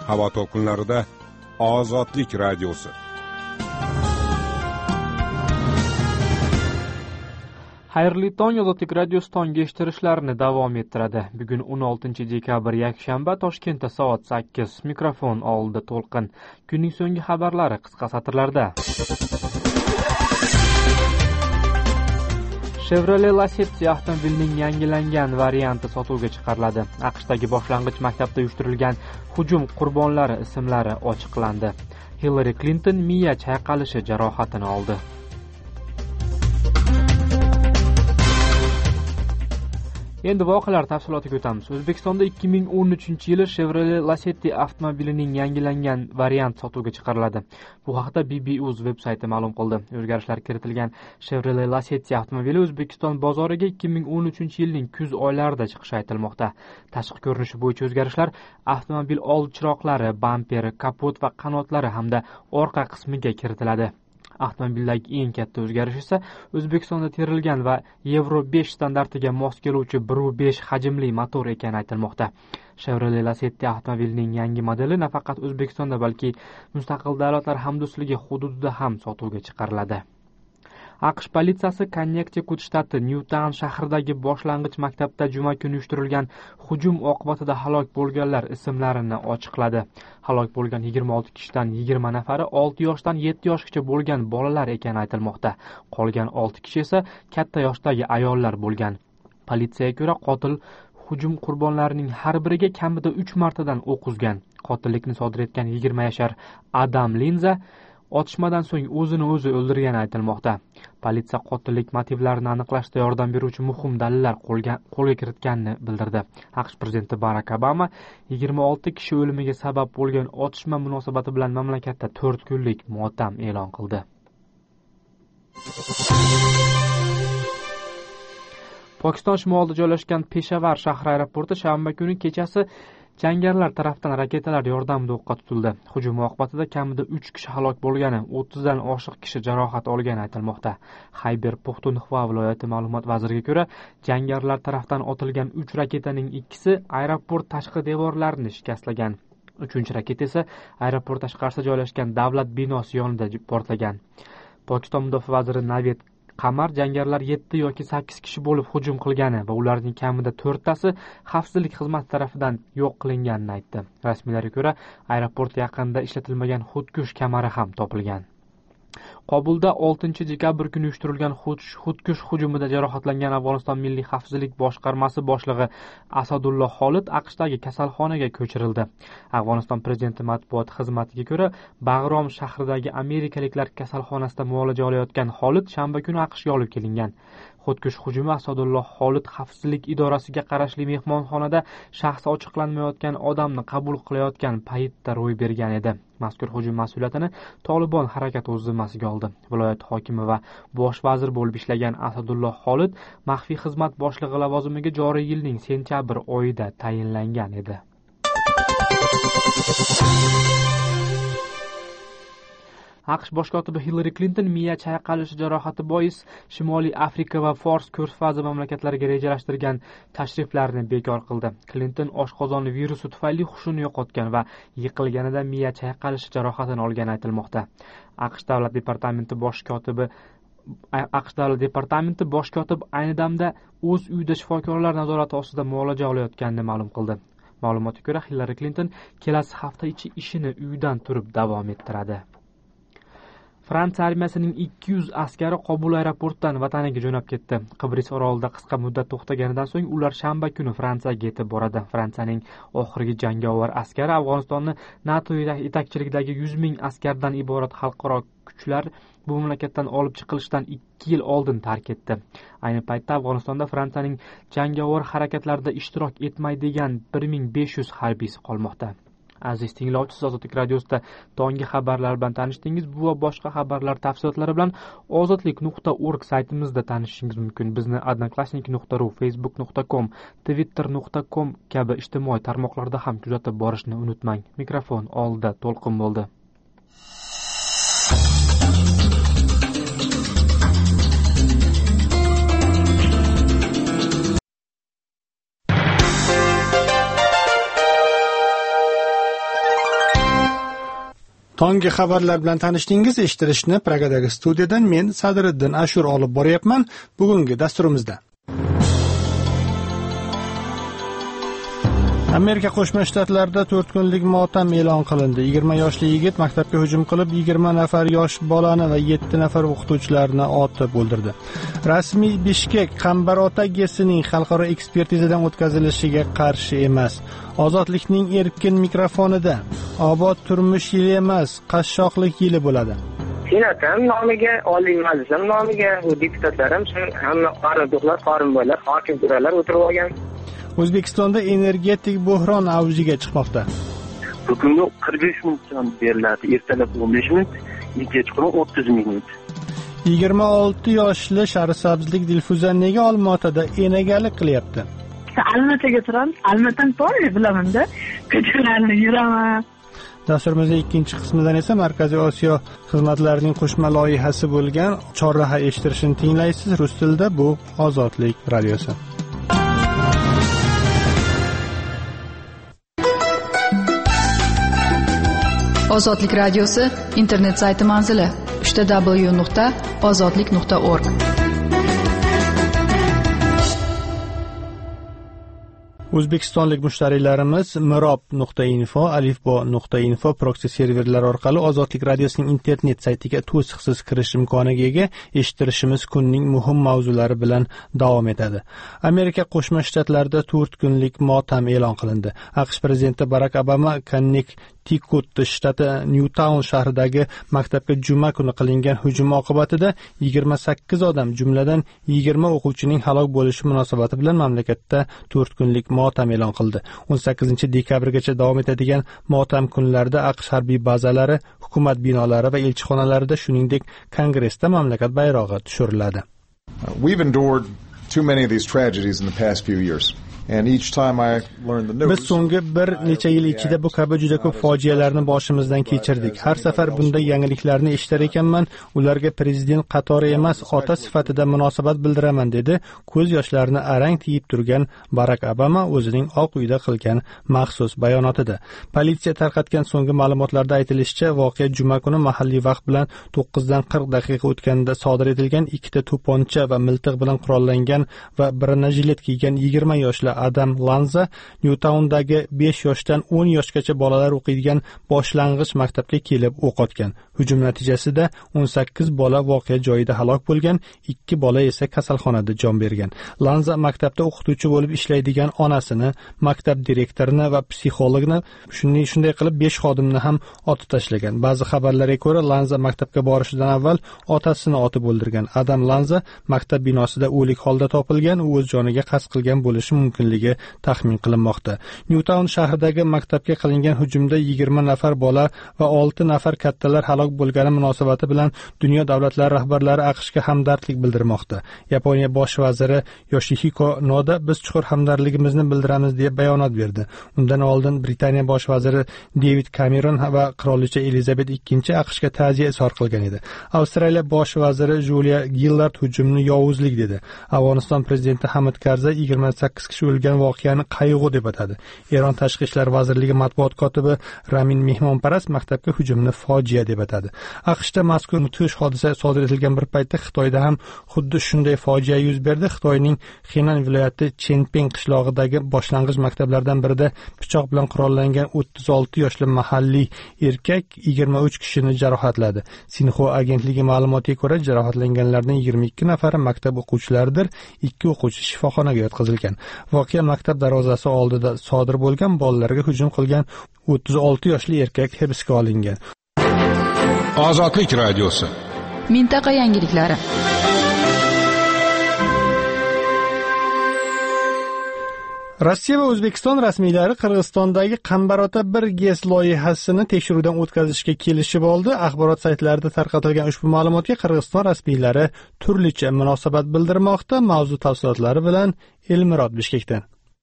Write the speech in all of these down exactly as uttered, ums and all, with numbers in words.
Havo to'lqinlarida Ozodlik radiosi. Xayrli tong, Ozodlik radiosi tonggi eshittirishlarini davom ettiradi. Bugun o'n oltinchi dekabr yakshanba, Toshkentda soat sakkiz. Mikrofon oldida To'lqin. Kunning so'nggi xabarlari qisqa satrlarda. Chevrolet Lacetti avtomobilining yangilangan varianti sotuvga chiqariladi. AQShdagi boshlang'ich maktabda uyushtirilgan hujum qurbonlari ismlari ochiqlandi. Hillary Clinton miya chayqalishi jarohatini oldi. Endi voqealar tafsilotiga o'tamiz. O'zbekistonda ikki ming o'n uchinchi yili Chevrolet Lacetti avtomobilining yangilangan varianti sotuvga chiqariladi. Bu haqda B B U Z veb-sayti ma'lum qildi. O'zgarishlar kiritilgan Chevrolet Lacetti avtomobili O'zbekiston bozoriga ikki ming o'n uchinchi yilning kuz oylarida chiqishi aytilmoqda. Tashqi ko'rinishi bo'yicha o'zgarishlar avtomobil old chiroqlari, bamperi, kapot va qanotlari hamda orqa qismiga kiritiladi. Avtomobildagi eng katta o'zgarish esa O'zbekistonda terilgan va Euro besh standartiga mos keluvchi bir nuqta besh hajmli motor ekani aytilmoqda. Chevrolet Lacetti avtomobilining yangi modeli nafaqat O'zbekistonda, balki mustaqil davlatlar hamdo'stligi hududida ham sotuvga chiqariladi. AQSh politsiyasi Connecticut shtati Newtown shahridagi boshlang'ich maktabda juma kuni uyushtirilgan hujum oqibatida halok bo'lganlar ismlarini ochiqladi. Halok bo'lgan yigirma olti kishidan yigirma nafari olti yoshdan yetti yoshgacha bo'lgan bolalar ekani aytilmoqda. Qolgan olti kishi esa katta yoshdagi ayollar bo'lgan. Politsiyaga ko'ra, qotil hujum qurbonlarining har biriga kamida uch martadan o'q uzgan. Qotillikni sodir etgan yigirma yashar Adam Linza otishmadan so'ng o'zini o'zi o'ldirgani aytilmoqda. Politsiya qotillik motivlarini aniqlashda yordam beruvchi muhim dalillar qo'lga kiritganini bildirdi. AQSh prezidenti Barak Obama yigirma olti kishi o'limiga sabab bo'lgan otishma munosabati bilan mamlakatda to'rt kunlik motam e'lon qildi. Pokiston shimolida joylashgan Peshavar shahri aeroporti shanba kuni kechasi jangarilar tarafdan raketalar yordamida o'qqa tutildi. Hujum oqibatida kamida uch kishi halok bo'lgani, o'ttizdan oshiq kishi jarohat olgani aytilmoqda. Xayber Puxtunxva viloyati ma'lumot vaziriga ko'ra, jangarilar tarafdan otilgan uch raketaning ikkisi aeroport tashqi devorlarini shikastlagan. Uchinchi raketa esa aeroport tashqarisida joylashgan davlat binosi yonida portlagan. Pokiston mudofaa vaziri Naved Qamar jangarilar yetti yoki sakkiz kishi bo'lib hujum qilgani va ularning kamida to'rttasi xavfsizlik xizmati tarafidan yo'q qilinganini aytdi. Rasmiylarga ko'ra, aeroport yaqinida ishlatilmagan xudkush kamari ham topilgan. Qobulda oltinchi dekabr kuni uyushtirilgan xudkush hujumida jarohatlangan Afg'oniston Milliy xavfsizlik boshqarmasi boshlig'i Asadulloh Xolit AQShdagi kasalxonaga ko'chirildi. Afg'oniston prezidenti matbuot xizmatiga ko'ra, Bag'rom shahridagi amerikaliklar kasalxonasida muolaja olayotgan Xolit shanba kuni AQShga olib kelingan. Xudkush hujumi Asadulloh Xolit xavfsizlik idorasiga qarashli mehmonxonada shaxsi ochiqlanmayotgan odamni qabul qilayotgan paytda ro'y bergan edi. Mazkur hujum mas'uliyatini Tolibon harakati o'z zimmasiga oldi. Viloyat hokimi va bosh vazir bo'lib ishlagan Asadulloh Xolit maxfiy xizmat boshlig'i lavozimiga joriy yilning sentyabr oyida tayinlangan edi. AQSh bosh kotibi Hillary Clinton miya chayqalishi jarohati bois Shimoliy Afrika va Fors ko'rfazi mamlakatlariga rejalashtirgan tashriflarini bekor qildi. Clinton oshqozon virusi tufayli hushini yo'qotgan va yiqilganida miya chayqalishi jarohatini olgani aytilmoqda. AQSh davlat departamenti bosh kotibi AQSh davlat departamenti bosh kotib ayni damda o'z uyida shifokorlar nazorati ostida muolaja olayotganini ma'lum qildi. Ma'lumotga ko'ra, Hillary Clinton kelasi hafta ichi ishini uydan turib davom ettiradi. Fransiya armiyasining ikki yuz askari Qobul aeroportidan vataniga jo'nab ketdi. Qibris orolida qisqa muddat to'xtaganidan so'ng ular shanba kuni Fransiyaga yetib boradi. Fransiyaning oxirgi jangovar askari Afg'onistonni NATO yetakchiligidagi yuz ming askardan iborat xalqaro kuchlar bu mamlakatdan olib chiqilishidan ikki yil oldin tark etdi. Ayni paytda Afg'onistonda Fransiyaning jangovar harakatlarida ishtirok etmaydigan bir ming besh yuz harbiysi qolmoqda. Aziz tinglovchi, Ozodlik radiosida tonggi xabarlar bilan tanishdingiz. Bu va boshqa xabarlar tafsilotlari bilan ozodlik nuqta org saytimizda tanishishingiz mumkin. Bizni odnoklassnik nuqta ru, facebook nuqta com, twitter nuqta com kabi ijtimoiy tarmoqlarda ham kuzatib borishni unutmang. Mikrofon oldida To'lqin bo'ldi. Tongi xabarlar bilan tanishdingiz. Eshittirishni Pragadagi studiyadan men Sadriddin Ashur olib boryapman. Bugungi dasturimizda Amerika Qo'shma Shtatlarida to'rt kunlik motam e'lon qilindi. yigirma yoshli yigit maktabga hujum qilib, yigirma nafar yosh bolani va yetti nafar o'qituvchilarni otib o'ldirdi. Rasmiy Bishkek Qambarota gesining xalqaro ekspertizadan o'tkazilishiga qarshi emas. Ozodlikning erkin mikrofonida obod turmush yili emas, qashshoqlik yili bo'ladi. Senatim nomiga, Oliy Majlisim nomiga, u deputatlarim hamma qaridoqlar, qorinboylar, hokim to'ralar o'tirib olgan. O'zbekistonda energetik bo'hron avjiga chiqmoqda. Bugungi qirq besh minutdan beriladi, ertalab o'n besh minut, kechqurun o'ttiz minut. yigirma olti yoshli Sharisabzlik Dilfuza nega Olmaotada enagalik qilyapti? Almataga turamiz, Almatan to'g'ri bilaman-da, ko'chalarni yuraman. Dasturimizning ikkinchi qismidan esa Markaziy Osiyo xizmatlarining qo'shma loyihasi bo'lgan chorraha eshittirishini tinglaysiz. Rus tilida bu Ozodlik radiosi. Ozodlik radiosi internet sayti manzili uch w nuqta ozodlik nuqta org. O'zbekistonlik mushtariylarimiz mirob nuqta info, alifbo nuqta info proksi serverlar orqali Ozodlik radiosining internet saytiga to'siqsiz kirish imkoniga ega. Eshittirishimiz kunning muhim mavzulari bilan davom etadi. Amerika Qo'shma Shtatlarida to'rt kunlik motam e'lon qilindi. AQSh prezidenti Barak Obama Connecticut shtati Newtown shahridagi maktabga juma kuni qilingan hujum oqibatida yigirma sakkiz odam, jumladan yigirma o'quvchining halok bo'lishi munosabati bilan mamlakatda to'rt kunlik motam e'lon qildi. o'n sakkizinchi dekabrgacha davom etadigan motam kunlarida AQSh harbiy bazalari, hukumat binolari va elchixonalarida, shuningdek Kongressda mamlakat bayrog'i tushiriladi. We've endured too many of these tragedies in the past few years. And each time I learned the news, Biz so'nggi bir necha yil ichida bu kabi juda ko'p fojialarni boshimizdan kechirdik. Har safar bunday yangiliklarni eshitar ekanman, ularga prezident qatori emas, ota sifatida munosabat bildiraman, dedi ko'z yoshlarini arang tiyib turgan Barak Obama o'zining Oq uyda qilgan maxsus bayonotida. Politsiya tarqatgan so'nggi ma'lumotlarda aytilishicha, voqea juma kuni mahalliy vaqt bilan to'qqizdan qirq daqiqa o'tganda sodir etilgan. Ikkita to'pponcha va miltiq bilan qurollangan va bronjilet kiygan yigirma yoshli Adam Lanza Newtowndagi besh yoshdan o'n yoshgacha bolalar o'qiydigan boshlang'ich maktabga kelib o'q otgan. Hujum natijasida o'n sakkiz bola voqea joyida halok bo'lgan, ikki bola esa kasalxonada jon bergan. Lanza maktabda o'qituvchi bo'lib ishlaydigan onasini, maktab direktorini va psixologni, shunday shunday qilib besh xodimni ham otib tashlagan. Ba'zi xabarlarga ko'ra, Lanza maktabga borishidan avval otasini otib o'ldirgan. Adam Lanza maktab binosida o'lik holda topilgan, u o'z joniga qasd qilgan bo'lishi mumkin taxmin qilinmoqda. Newtown shahridagi maktabga qilingan hujumda yigirma nafar bola va olti nafar kattalar halok bo'lgani munosabati bilan dunyo davlatlari rahbarlari AQShga hamdardlik bildirmoqda. Yaponiya bosh vaziri Yoshihiko Noda biz chuqur hamdardligimizni bildiramiz deb bayonot berdi. Undan oldin Britaniya bosh vaziri David Cameron va qirolicha Elizabet ikkinchi AQShga ta'ziya izhor qilgan edi. Avstraliya bosh vaziri Julia Gillard hujumni yovuzlik dedi. Afg'oniston prezidenti Hamid Karzai yigirma sakkiz kishi o'lgan voqeani qayg'u deb atadi. Eron tashqi ishlar vazirligi matbuot kotibi Ramin Mehmonparast maktabga hujumni fojia deb atadi. AQShda mazkur mudhish hodisa sodir etilgan bir paytda Xitoyda ham xuddi shunday fojia yuz berdi. Xitoyning Henan viloyati Chenpeng qishlog'idagi boshlang'ich maktablardan birida pichoq bilan qurollangan o'ttiz olti yoshli mahalliy erkak yigirma uch kishini jarohatladi. Sinxua agentligi ma'lumotiga ko'ra, jarohatlanganlarning yigirma ikki nafari maktab o'quvchilaridir, ikki o'quvchi shifoxonaga yotqizilgan. Voqea maktab darvozasi oldida sodir bo'lgan. Bolalarga hujum qilgan o'ttiz olti yoshli erkak hibsga olingan. Ozodlik radiosi. Mintaqa yangiliklari. Rossiya va O'zbekiston rasmiylari Qirg'izistondagi Qambarota bir GES loyihasini tekshiruvdan o'tkazishga kelishib oldi. Axborot saytlarida tarqatilgan ushbu ma'lumotga Qirg'iziston rasmiylari turlicha munosabat bildirmoqda. Mavzu tafsilotlari bilan Elmirod Bishkekdan.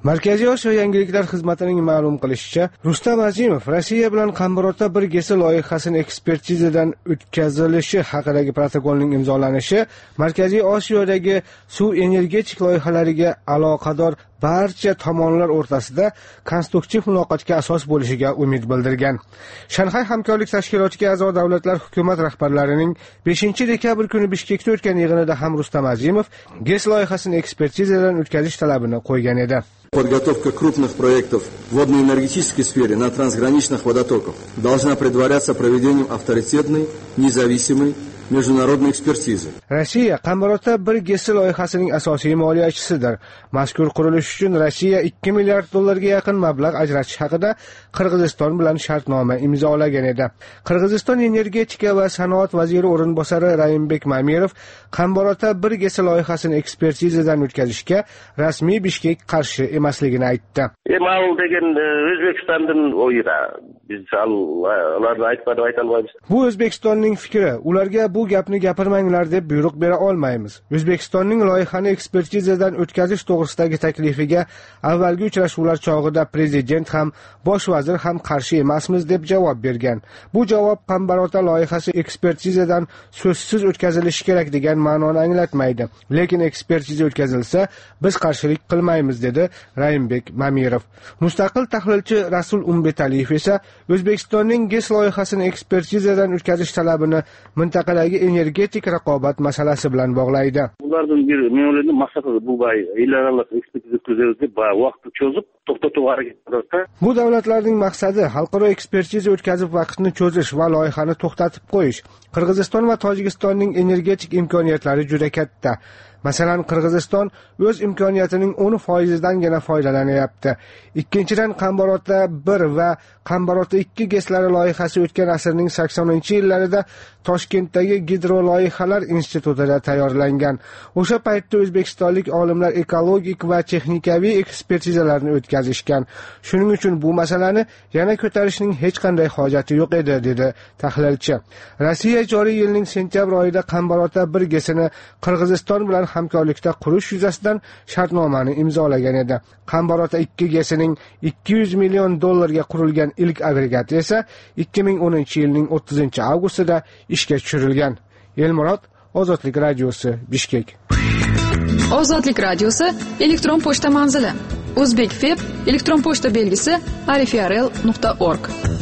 Markaziy Osiyo yangiliklar xizmatining ma'lum qilishicha, Rustam Azimov Rossiya bilan Qambarotda bir gesi loyihasini ekspertizadan o'tkazilishi haqidagi protokolning imzolanishi Markaziy Osiyodagi suv energetik loyihalariga aloqador barcha tomonlar o'rtasida konstruktiv muloqotga asos bo'lishiga umid bildirgan. Shanxay hamkorlik tashkilotiga a'zo davlatlar hukumat rahbarlarining beshinchi dekabr kuni Bishkekda o'tgan yig'inida ham Rustam Azimov GES loyihasini ekspertizadan o'tkazish talabini qo'ygan edi. Подготовка крупных проектов в водно-энергетической сфере на трансграничных водотоках должна предваряться проведением авторитетной, независимой международной экспертизы. Rossiya Qambarotda bir gesi loyihasining asosiy moliyachisidir. Mazkur qurilish uchun Rossiya ikki milliard dollarga yaqin mablag' ajratish haqida Qirg'iziston bilan shartnoma imzolagan edi. Qirg'iziston energetika va sanoat vaziri o'rinbosari Raimbek Mamirov Qambarotda bir gesi loyihasini ekspertizadan o'tkazishga rasmiy Bishkek qarshi emasligini aytdi. E ma'lum degan O'zbekistondan o'yida biz ularni aytmadi ayta olmaymiz. Bu O'zbekistonning fikri. Ularga bu gapni gapirmanglar deb buyruq bera olmaymiz. O'zbekistonning loyihani ekspertizadan o'tkazish to'g'risidagi taklifiga avvalgi uchrashuvlar chog'ida prezident ham, bosh vazir ham qarshi emasmiz deb javob bergan. Bu javob Qambarotda loyihasi ekspertizadan so'zsiz o'tkazilishi kerak degan ma'noni anglatmaydi. Lekin ekspertiza o'tkazilsa, biz qarshilik qilmaymiz dedi Raimbek Mamirov. Mustaqil tahlilchi Rasul Umbetaliyev esa O'zbekistonning GES loyihasini ekspertizadan o'tkazish talabini mintaqadagi energetik raqobat masalasi bilan bog'laydi. Ulardan bir me'yorli maqsadi bu bay ilaralik ekspertiza o'tkazildi deb vaqtni cho'zib to'xtatib harakatlarda. Bu davlatlarning maqsadi xalqaro ekspertiza o'tkazib vaqtni cho'zish va loyihani to'xtatib qo'yish. Qirg'iziston va Tojikistonning energetik imkoniyatlari juda katta. Masalan, Qirg'iziston o'z imkoniyatining o'n foizidangina foydalanyapti. Ikkinchidan, Qambarotda bir va Qambarotda ikki geslari loyihasi o'tgan asrning saksoninchi yillarida Toshkentdagi Gidroloyihalar institutida tayyorlangan. O'sha paytda o'zbekistonlik olimlar ekologik va texnikaviy ekspertizalarni o'tkazishgan. Shuning uchun bu masalani yana ko'tarishning hech qanday hojati yo'q edi, dedi tahlilchi. Rossiya joriy yilning sentyabr oyida Qambarotda bir gesini Qirg'iziston bilan hamkorlikda qurish yuzasidan shartnomani imzolagan edi. Qambarotda ikki gesining ikki yuz million dollarga qurilgan ilk agregati esa ikki ming o'ninchi yilning o'ttizinchi avgustida ishga tushirilgan. Elmurod, Ozodlik radiosi, Bishkek. Ozodlik radiosi elektron pochta manzili: Uzbekfeb elektron pochta belgisi arifiarel nuqta org.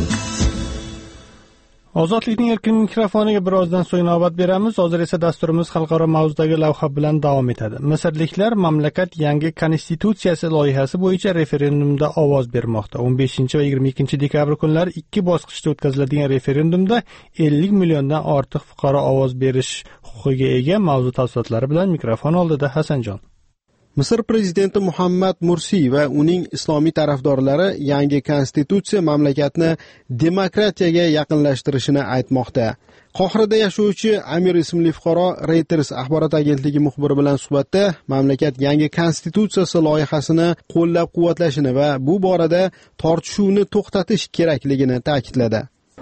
Ozodlikning erkin mikrofoniga birozdan so'ng navbat beramiz. Hozir esa dasturimiz xalqaro mavzudagi lavha bilan davom etadi. Misrliklar mamlakat yangi konstitutsiyasi loyihasi bo'yicha referendumda ovoz bermoqda. o'n beshinchi va yigirma ikkinchi dekabr kunlari ikki bosqichda o'tkaziladigan referendumda ellik milliondan ortiq fuqaro ovoz berish huquqiga ega. Mavzu tafsilotlari bilan mikrofon oldida Hasanjon. Misr prezidenti Muhammad Mursi va uning islomiy tarafdorlari yangi konstitutsiya mamlakatni demokratiyaga yaqinlashtirishini aytmoqda. Qohirada yashovchi Amir ismli fuqaro Reuters axborot agentligi muxbiri bilan suhbatda mamlakat yangi konstitutsiyasi loyihasini qo'llab-quvvatlashini va bu borada tortishuvni to'xtatish kerakligini ta'kidladi.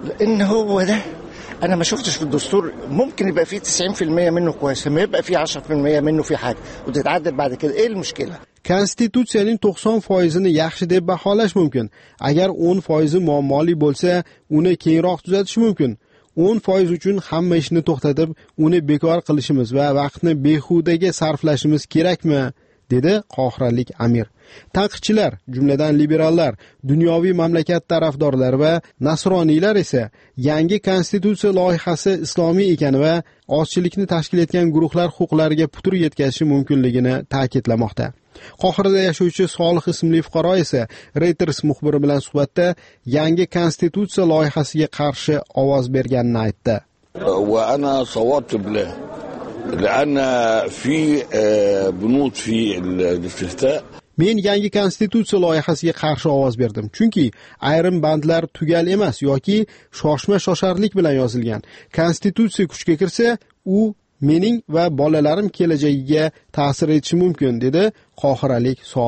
أنا ما شفتش في الدستور ممكن يبقى فيه تسعين بالمية منه كويس ما يبقى فيه عشرة بالمية منه في حاجة وتتعدل بعد كده إيه المشكلة؟ Konstitutsiyaning to'qson foizini yaxshi deb baholash mumkin. Agar o'n foizi muammoli bo'lsa, uni keyinroq tuzatish mumkin. o'n foiz uchun hamma ishni to'xtatib, uni bekor qilishimiz va vaqtni behudaga sarflashimiz kerakmi? dedi qohiralik Amir. Tanqidchilar, jumladan liberallar, dunyoviy mamlakat tarafdorlari va nasroniylar esa yangi konstitutsiya loyihasi islomiy ekani va ozchilikni tashkil etgan guruhlar huquqlariga putur yetkazishi mumkinligini ta'kidlamoqda. Qohirada yashovchi Solih ismli fuqaro esa Reuters muxbiri bilan suhbatda yangi konstitutsiya loyihasiga qarshi ovoz berganini aytdi. Va ana صوتت له لأن في بنود في الافتتاح Men yangi konstitutsiya loyihasiga qarshi ovoz berdim, chunki ayrim bandlar tugal emas yoki shoshma-shosharlik bilan yozilgan. Konstitutsiya kuchga kirsa, u mening va bolalarim kelajagiga ta'sir etishi mumkin, dedi qohiralik Solih.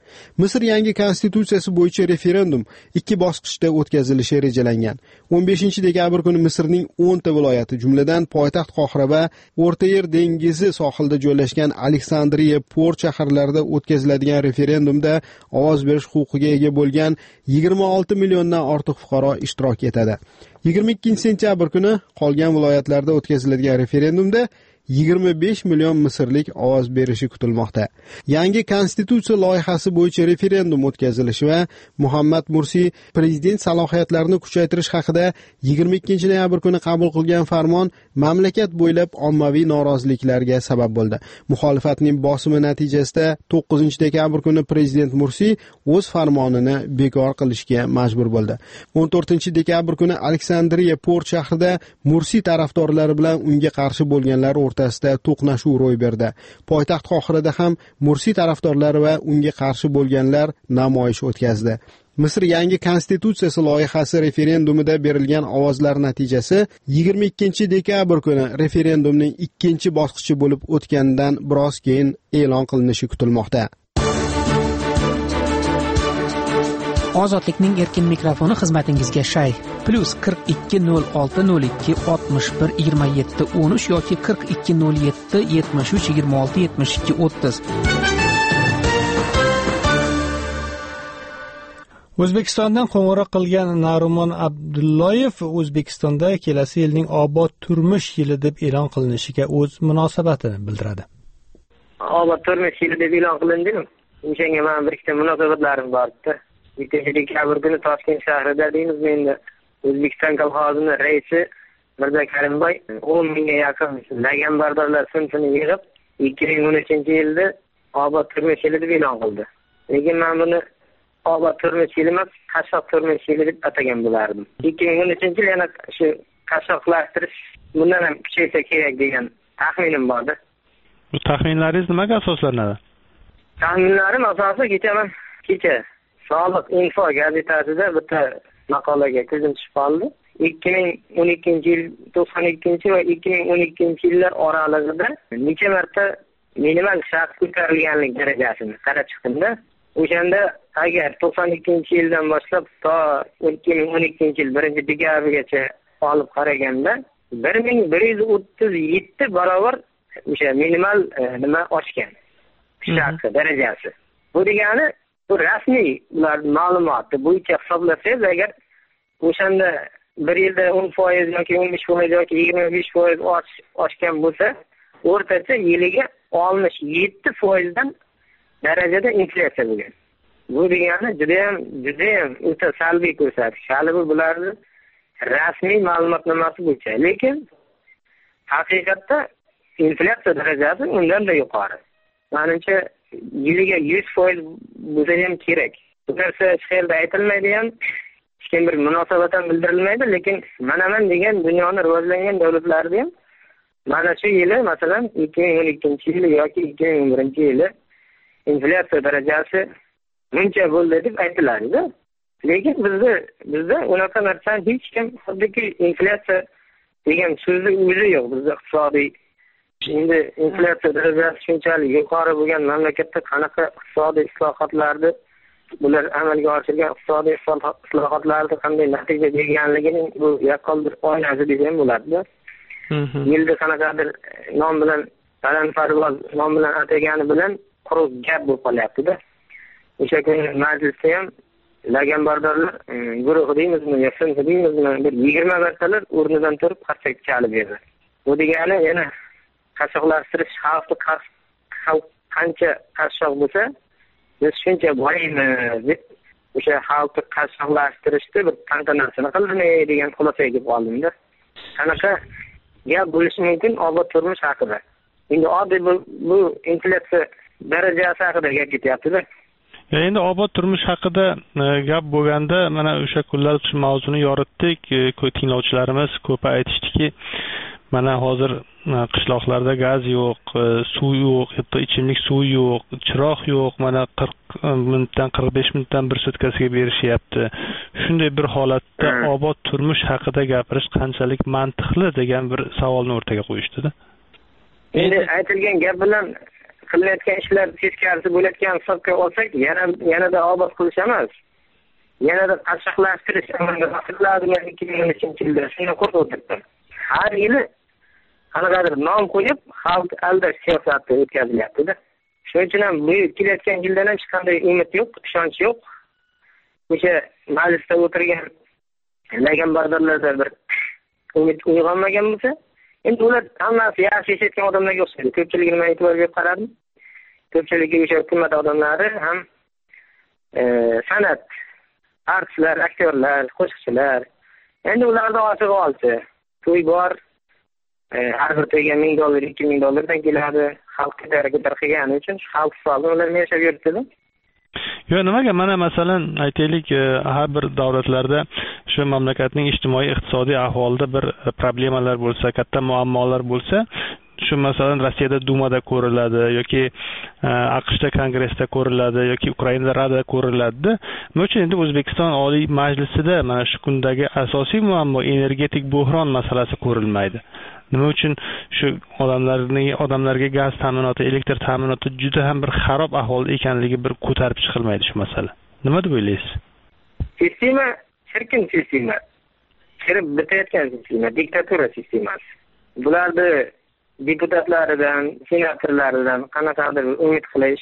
Misr yangi konstitutsiyasi bo'yicha referendum ikki bosqichda o'tkazilishi rejalangan. o'n beshinchi dekabr kuni Misrning o'nta viloyati, jumladan poytaxt Qohira va O'rta Yer dengizi sohilida joylashgan Aleksandriya, Port shaharlarida o'tkaziladigan referendumda ovoz berish huquqiga ega bo'lgan yigirma olti milliondan ortiq fuqaro ishtirok etadi. yigirma ikkinchi sentyabr kuni qolgan viloyatlarda o'tkaziladigan referendumda yigirma besh million misrlik ovoz berishi kutilmoqda. Yangi konstitutsiya loyihasi bo'yicha referendum o'tkazilishi va Muhammad Mursi prezident salohiyatlarini kuchaytirish haqida yigirma ikkinchi noyabr kuni qabul qilgan farmon mamlakat bo'ylab ommaviy noroziliklarga sabab bo'ldi. Muxolifatning bosimi natijasida to'qqizinchi dekabr kuni prezident Mursi o'z farmonini bekor qilishga majbur bo'ldi. o'n to'rtinchi dekabr kuni Aleksandriya Port shahrida Mursi tarafdorlari bilan unga qarshi bo'lganlar o'rtasida to'qnashuv ro'y berdi. Poytaxt Qohirada ham Mursi tarafdorlari va unga qarshi bo'lganlar namoyish o'tkazdi. Misr yangi konstitutsiyasi loyihasi referendumida berilgan ovozlar natijasi yigirma ikkinchi dekabr kuni referendumning ikkinchi bosqichi bo'lib o'tgandan biroz keyin e'lon qilinishi kutilmoqda. Ozodlikning erkin mikrofoni xizmatingizga shay. Plus qirq ikki nol olti nol ikki oltmish bir yigirma yetti o'n uch yoki qirq ikki nol yetti yetmish uch yigirma olti yetmish ikki o'ttiz. O'zbekistondan qo'ng'iroq qilgan Narumon Abdullayev O'zbekistonda kelasi yilning obod turmush yili deb e'lon qilinishiga o'z munosabatini bildiradi. Obod turmush yili deb e'lon qilindi-mi? O'shanga men bir ikkita munosabatlarim bor-da. ikkinchi dekabr kuni Toshkent shahrida deymiz endi O'zbekiston kolxozining raisi Mirzo Karimboy o'n mingga yaqin laganbardorlar sinfini yig'ib ikki ming o'n uchinchi yilda obod turmush yili deb e'lon qildi. Lekin men buni obod turmush yili emas, qashshoq turmush yili deb atagan bo'lardim. ikki ming o'n uchinchi yil yana shu qashshoqlashtirish bundan ham kuchaysa kerak degan taxminim bor-da. Bu taxminlaringiz nimaga asoslanadi? Taxminlarim asosi kecha men kecha Soliq info gazetasida bitta maqolaga ko'zim tushib qoldi. ikki ming o'n ikkinchi yil, to'qson ikkinchi va ikki ming o'n ikkinchi yillar oralig'ida necha marta minimal shart ko'tarilganlik darajasini qarab chiqdimda. O'shanda agar to'qson ikkinchi yildan boshlab to ikki ming o'n ikkinchi yil birinchi dekabrgacha olib qaraganda bir ming bir yuz o'ttiz yetti barobar o'sha minimal nima oshgan. Shart darajasi. Bu degani bu rasmiy ular ma'lumoti bo'yicha hisoblasangiz agar o'shanda bir yilda o'n foiz yoki o'n besh foiz yoki yigirma besh foiz oshgan bo'lsa, o'rtacha yiliga oltmish yetti foizdan darajada inflyatsiya bo'lgan. Bu degani juda ham juda ham o'ta salbiy ko'rsatkich. Hali bu bularning rasmiy ma'lumotnomasi bo'yicha, lekin haqiqatda inflyatsiya darajasi undan da yuqori. Menimcha yiliga yuz foiz bo'lsa ham kerak. Bu narsa hech qayerda aytilmaydi ham, hech kim bir munosabat ham bildirilmaydi, lekin mana men degan dunyoning rivojlangan davlatlarida ham mana shu yili, masalan, ikki ming o'n ikkinchi yil yoki ikki ming o'n birinchi yili inflyatsiya darajasi buncha bo'ldi deb aytiladi-da. Lekin bizda bizda unaqa narsa hech kim, xuddiki inflyatsiya degan so'zni o'zi yo'q bizda iqtisodiy. Endi inflyatsiya darajasi shunchalik yuqori bo'lgan mamlakatda qanaqa iqtisodiy islohotlarni bular amalga oshirgan iqtisodiy islohotlarda qanday natija berganligining bu yaqqol bir oynasi desam bo'ladi-da. Yilda qanaqadir nom bilan balandparvoz nom bilan atagani bilan quruq gap bo'lib qolyapti-da. O'sha kuni majlisda ham laganbardorlar guruhi deymizmi, yo'qsa deymizmi, bir yigirma martalar o'rnidan turib qarsak chalib berdi. Bu degani yana qashshoqlashtirish xalqni xalq qancha qashshoq bo'lsa, biz shuncha boyimiz deb o'sha xalqni qashshoqlashtirishni bir tantanasini qildimi degan xulosaga kelib qoldim-da. Qanaqa gap bo'lishi mumkin obod turmush haqida. Endi oddiy bu, bu inflyatsiya darajasi haqida gap ketyapti-da. Endi obod turmush haqida gap bo'lganda mana o'sha kunlar shu mavzuni yoritdik. Tinglovchilarimiz ko'p aytishdiki, mana hozir qishloqlarda gaz yo'q, suv yo'q, hatto ichimlik suvi yo'q, chiroq yo'q. Mana qirq minutdan qirq besh minutdan bir sutkasiga berishyapti. Shunday bir holatda obod turmush haqida gapirish qanchalik mantiqli degan bir savolni o'rtaga qo'yishdi-da. Endi aytilgan gap bilan qilinayotgan ishlar teskarisi bo'layotgan hisobga olsak, yana yanada obod qilish emas, yanada qashshoqlashtirish amalga oshiriladigan ikki ming o'n uchinchi yilda shuni ko'rib o'tirdim. Har yili qanaqadir nom qo'yib, xalq aldash siyosati o'tkazilyapti-da. Shuning uchun ham bu kelayotgan yildan ham hech qanday umid yo'q, ishonch yo'q. O'sha majlisda o'tirgan laganbardorlarda bir umid uyg'onmagan bo'lsa, endi ular hammasi yaxshi yashayotgan odamlarga o'xshaydi. Ko'pchiligini men e'tibor berib qaradim. Ko'pchiligi o'sha hukumat odamlari ham san'at artistlar, aktyorlar, qo'shiqchilar. Endi ularda ochiq olsa, to'y bor, har bir to'yga ming dollar, ikki ming dollardan keladi. Xalq ko'tarib qilgani uchun xalq hisobidan ular yashab yuribdi-da. Yo, nimaga mana masalan aytaylik, har bir davlatlarda shu mamlakatning ijtimoiy iqtisodiy ahvolida bir problemalar bo'lsa, katta muammolar bo'lsa, shu masalan Rossiyada Dumada ko'riladi yoki AQShda Kongressda ko'riladi yoki Ukrainada Rada ko'riladi. Nima uchun endi O'zbekiston Oliy Majlisida mana shu kundagi asosiy muammo energetik buhron masalasi ko'rilmaydi? Nima uchun shu odamlarning odamlarga gaz ta'minoti, elektr ta'minoti juda ham bir xarob ahvolda ekanligi bir ko'tarib chiqilmaydi shu masala? Nima deb o'ylaysiz? Sistema chirkin sistema. Chirib bitayotgan sistema, diktatura sistemasi. Bularni deputatlaridan, senatorlaridan qanaqadir umid qilish,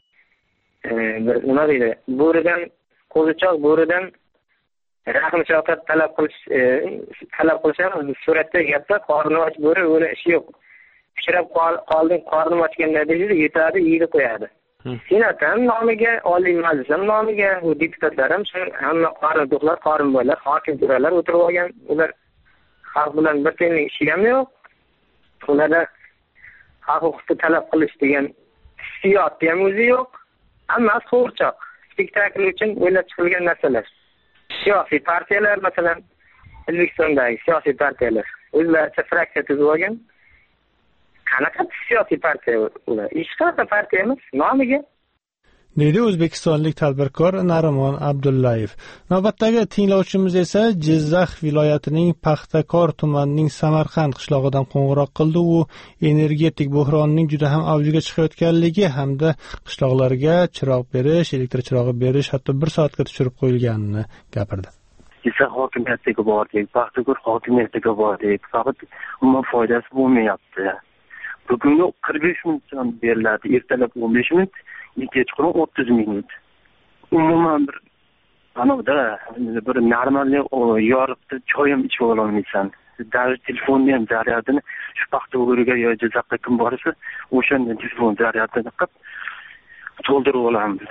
bir nima deydi, bo'ridan qo'zichoq bo'ridan rahim shafqat talab qilish talab qilishadi. Suratda gapda qorni och bo'ri uni ishi yo'q. Pishirib qolding, qornim ochganda deydi, yetadi, yeydi qo'yadi. Senat ham nomiga, Oliy Majlis ham nomiga, u deputatlar ham shu hamma qorin to'qlar, qorin boylar, hokim to'ralar o'tirib olgan. Ular xalq bilan bir tiyinlik ishi ham yo'q. Ularda haq huquqni talab qilish degan hissiyot ham o'zi yo'q. Hammasi qo'rchoq. Spektakl uchun o'ylab chiqilgan narsalar. Siyosiy partiyalar, masalan, O'zbekistondagi siyosiy partiyalar o'zlaricha fraksiya tuzib olgan. Qanaqa siyosiy partiya ular? Hech qanaqa partiya emas, nomiga. Deydi o'zbekistonlik tadbirkor Narimon Abdullayev. Navbatdagi tinglovchimiz esa Jizzax viloyatining Paxtakor tumanining Samarqand qishlog'idan qo'ng'iroq qildi. U energetik buhronning juda ham avjiga chiqayotganligi hamda qishloqlarga chiroq berish, elektr chirog'i berish hatto bir soatga tushirib qo'yilganini gapirdi. Jizzax hokimiyatiga bordik, Paxtakor hokimiyatiga bordik, faqat umuman foydasi bo'lmayapti. Bugun qirq besh minutdan beriladi, ertalab o'n besh minut, kechqurun o'ttiz minut. Umuman bir anavda bir normal yoribdi, choy ham ichib ololmaysan. Davlat telefonni ham zaryadini shu Paxtakorga yo Jizzaxga kim borsa, o'shanda telefon zaryadini qilib to'ldirib olamiz.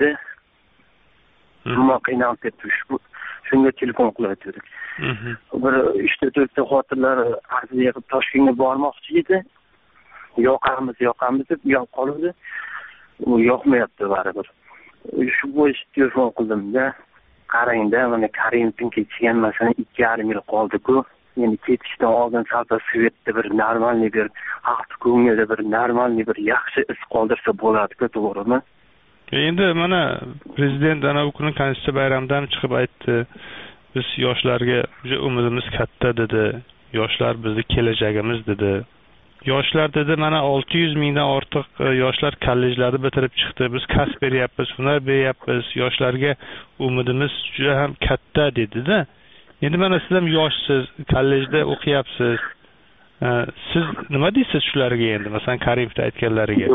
Umuman qiynalib ketdi. Shunga telefon qilayotdik. Bir ishda to'rtta xotinlar arziga Toshkentga bormoqchi edi. Yoqamiz, yoqamiz deb yo'q qoldi. U yoqmayapti baribir. Shu bo'yicha telefon qildim-da, qarangda, mana Karimovning ketgan masalan ikki yarim yil qoldi-ku. Endi ketishdan oldin salto svetda bir normalniy bir xalq ko'nglida bir normalniy bir yaxshi iz qoldirsa bo'ladi-ku, to'g'rimi? Endi mana prezident ana bu kuni Konstitutsiya bayramidan chiqib aytdi, biz yoshlarga juda umidimiz katta dedi. Yoshlar bizning kelajagimiz dedi. Yoshlar dedi, mana olti yuz mingdan ortiq yoshlar kollejlarni bitirib chiqdi. Biz kasb beryapmiz, hunar beryapmiz. Yoshlarga umidimiz juda ham katta dedi-da. Endi mana siz ham yoshsiz, kollejda o'qiyapsiz. Siz nima deysiz shularga endi, masalan Karimovda aytganlariga?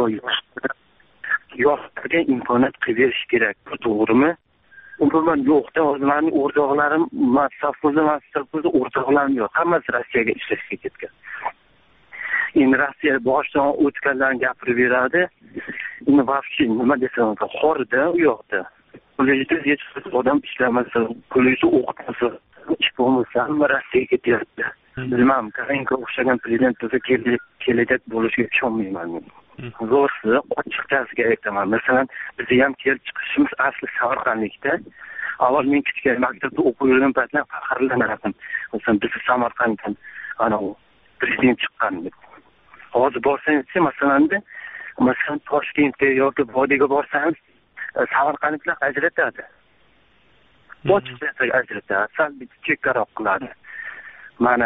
Yoshlarga imkoniyat qilib berish kerak, to'g'rimi? Umuman yo'qda, o'zlarining o'rtoqlarim, mas'ullar, mas'ullar o'rtoqlarim yo'q. Hammasi Rossiyaga ishlashga ketgan. Endi Rossiya boshdan o'tganlarni gapirib beradi. Endi vaqti nima desam, xorda u yoqda. Kollejda hech odam ishlamasa, kollejda o'qitmasa, ish bo'lmasa, hamma Rossiyaga ketyapti. Bilmam, Karenko o'xshagan prezident biza kelajak bo'lishiga ishonmayman men. Zo'rsi, ochiqchasiga aytaman. Masalan, biz ham kelib chiqishimiz asli Samarqandlikda. Avval men kichkina maktabda o'qib yurgan paytlar faxrlanardim. Masalan, biz Samarqanddan ana prezident chiqqan deb. Hozir borsangiz, masalan, masalan Toshkentga yoki Vodiyga borsangiz, Samarqandliklar ajratadi. Ochiqchasiga ajratadi, sal bitta chekkaroq qiladi. Mana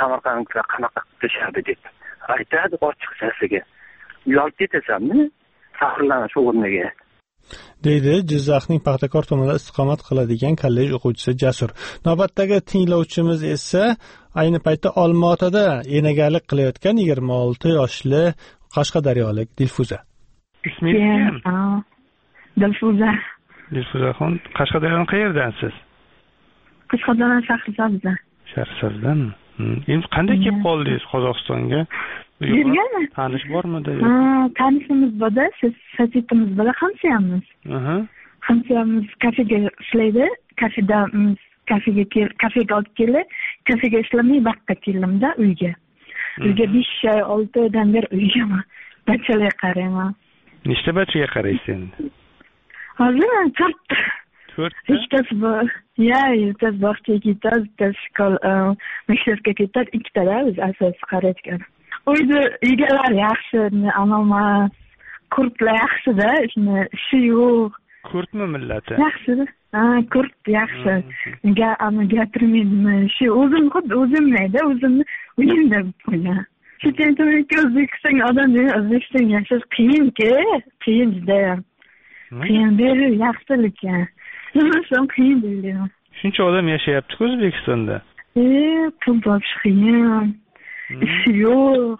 Samarqandliklar qanaqa qilishadi deb aytadi ochiqchasiga. Uyalib ketasanmi? faxrlanish o'rniga, deydi Jizzaxning Paxtakor tumanida istiqomat qiladigan kollej o'quvchisi Jasur. Navbatdagi tinglovchimiz esa ayni paytda Olmaotada enagalik qilayotgan yigirma olti yoshli qashqadaryolik Dilfuza. Ismingiz kim? Dilfuza. Dilfuzaxon, Qashqadaryoning qayerdansiz? Qashqadaryo Shahrisabzdan. Shahrisabzdanmi? Endi qanday kelib qoldingiz Qozog'istonga? Yurganmi? Tanish bormidi? Ha, tanishimiz borda, sosetimiz borda, hamshiyamiz. Aha. Hamshiyamiz kafega ishlaydi. Kafeda kafega kel, kafega olib keldi. Kafega ishlamay vaqtga keldimda uyga. Uyga besh oy, olti oydan beri uygaman. Bachalarga qarayman. Nechta bachaga qaraysiz endi? Hozir to'rt. to'rtta? Ikkitasi bor. Ya, ikkitasi bog'chaga ketadi, ikkitasi shkola, maktabga ketadi, ikkitala biz asosiy qarayotgan. Uyda egalar yaxshi, anomas, kurtlar yaxshi-da, ishi yo'q. Kurtmi millati? Yaxshi-da. Ha, kurt yaxshi. Ga, ama gapirmaydimi? Shu o'zim xuddi o'zimlayda, o'zimni uyimda bo'lgan. Shu tento'yga O'zbekistonga odam O'zbekistonga yashash qiyin-ku, qiyin juda ham. Qiyin beri yaxshilik. Nima uchun qiyin deyman. Shuncha odam yashayapti-ku O'zbekistonda. E, pul topish qiyin. Ishi yo'q.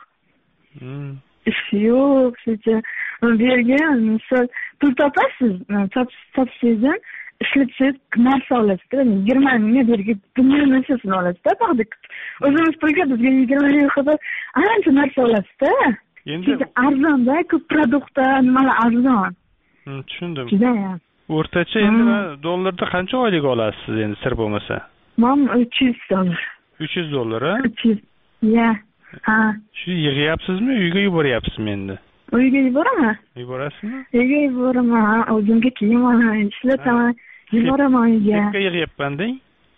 Ishi yo'q. Shucha bergan, misol pul topasiz, topsangiz ishlatsangiz narsa olasiz. yigirma mingga bergan dunyo narsasini olasiz-da, bog'da. O'zimiz pulga bizga yigirma ming qadar ancha narsa olasiz-da. Endi arzon-da, ko'p produktlar, nimalar arzon. Tushundim. Judayam. O'rtacha endi dollarda qancha oylik olasiz endi sir bo'lmasa? Men uch yuz dollar. uch yuz dollar, ha? uch yuz. Ya. Ha. Shu yig'yapsizmi, uyga yuboryapsizmi endi? Uyga yuboraman. Yuborasizmi? Uyga yuboraman, o'zimga kiyim olaman, ishlataman, yuboraman uyga. Nega yig'yapman deng?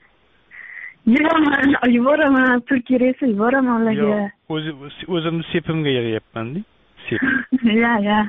Yuboraman, yuboraman, pul keraksa yuboraman ularga. O'zimni sepimga yig'yapman deng. Sep. Ya, ya.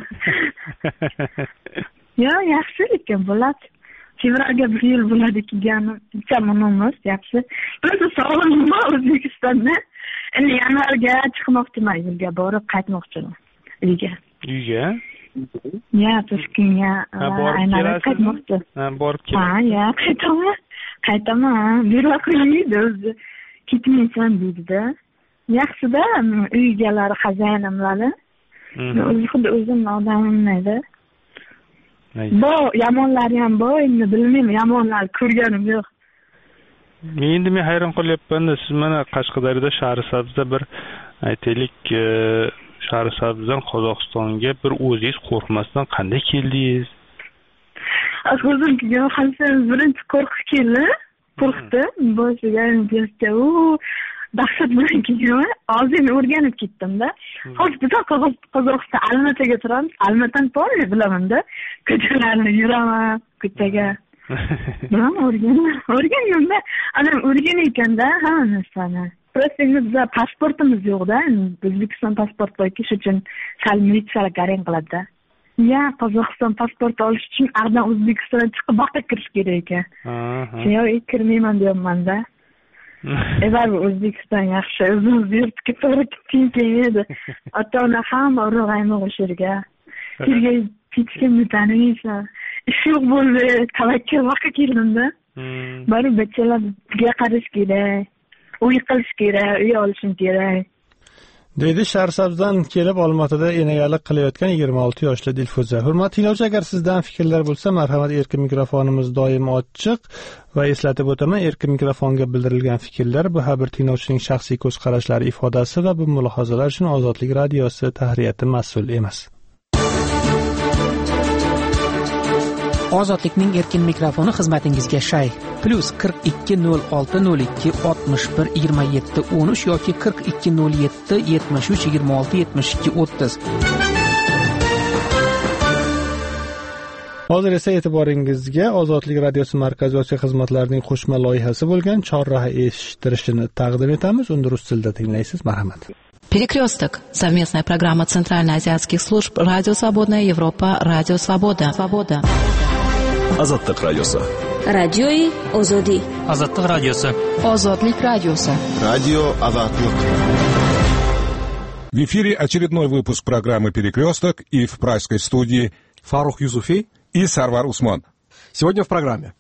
Ya, yaxshi ekan bo'ladi. Fevralga bir yil bo'ladi kelganim. Chamonimiz yaxshi. Biz sog'lig'im O'zbekistonda. Endi yanvarga chiqmoqchiman, yo'lga borib qaytmoqchiman. Uyga. Uyga? Ya, Toshkentga. Ha, borib qaytmoqchi. Ha, borib kelasiz. Ha, ya, qaytaman. Qaytaman. Buyraqlaydi o'zi. Ketmaysan deydi-da. Yaxshi-da, uygalar, xazinamlari. O'zi xuddi o'zimning odamimda. Bo, yamonlari ham bor, endi bilmayman, yamonlar ko'rganim yo'q. Men endi men hayron qolyapman-da, siz mana Qashqadaryoda Shahrisabzda bir aytaylik, Shahrisabzdan Qozog'istonga bir o'zingiz qo'rqmasdan qanday keldingiz? O'zim kelgan hamshamiz birinchi qo'rqib keldi, qo'rqdi, boshiga yozdi, u dahshat bilan kelgan. Hozir o'rganib ketdim-da. Hozir biz Qozog'iston Almataga turamiz. Almatani to'g'ri bilaman-da. Ko'chalarni yuraman, ko'chaga. Bilaman, o'rganman. O'rganganman-da. Adam o'rgan ekan-da hamma narsani. Prosta bizda pasportimiz yo'q-da. O'zbekiston pasporti bo'yicha shuning uchun sal militsiyalar garang qiladi-da. Ya, Qozog'iston pasporti olish uchun ardan O'zbekistonga chiqib vaqtga kirish kerak ekan. Yo'q, kirmayman deyapman-da. Evar O'zbekiston yaxshi, o'zimiz yurtga to'g'ri ketgan edi. Ota-ona hamma urg'aymi o'sherga. Yerga ketishimni taniysan. Ish yo'q bo'ldi, tavakkal vaqtga keldim-da. Bari bachalarga qarash kerak, uy qilish kerak, uy olishim kerak. deydi Shahrisabzdan kelib Olmaotada enagalik qilayotgan yigirma olti yoshli Dilfuza. Hurmatli tinglovchi, agar sizdan fikrlar bo'lsa, marhamat, erkin mikrofonimiz doim ochiq va eslatib o'taman, erkin mikrofonga bildirilgan fikrlar bu har bir tinglovchining shaxsiy ko'z qarashlari ifodasi va bu mulohazalar uchun Ozodlik radiosi tahriyati mas'ul emas. Ozodlikning erkin mikrofoni xizmatingizga shay. Plus qirq ikki nol olti nol ikki oltmish bir yigirma yetti o'n uch yoki qirq ikki nol yetti yetmish uch yigirma olti yetmish ikki o'ttiz. Hozir esa e'tiboringizga Ozodlik radiosi markaziy Osiyo xizmatlarining qo'shma loyihasi bo'lgan Chorraha eshittirishini taqdim etamiz. Unda rus tilida tinglaysiz. Marhamat. Перекресток. Совместная программа Центральноазиатских служб «Радио Свободная Европа», «Радио Свобода». Свобода. Ozodlik radiosi. Radioyi Ozodi. Ozodlik radiosi. Ozodlik radiosi. Radio Ozodlik. В эфире очередной выпуск программы «Перекресток», и в пражской студии Фарух Юзуфи и Сарвар Усман. Сегодня в программе.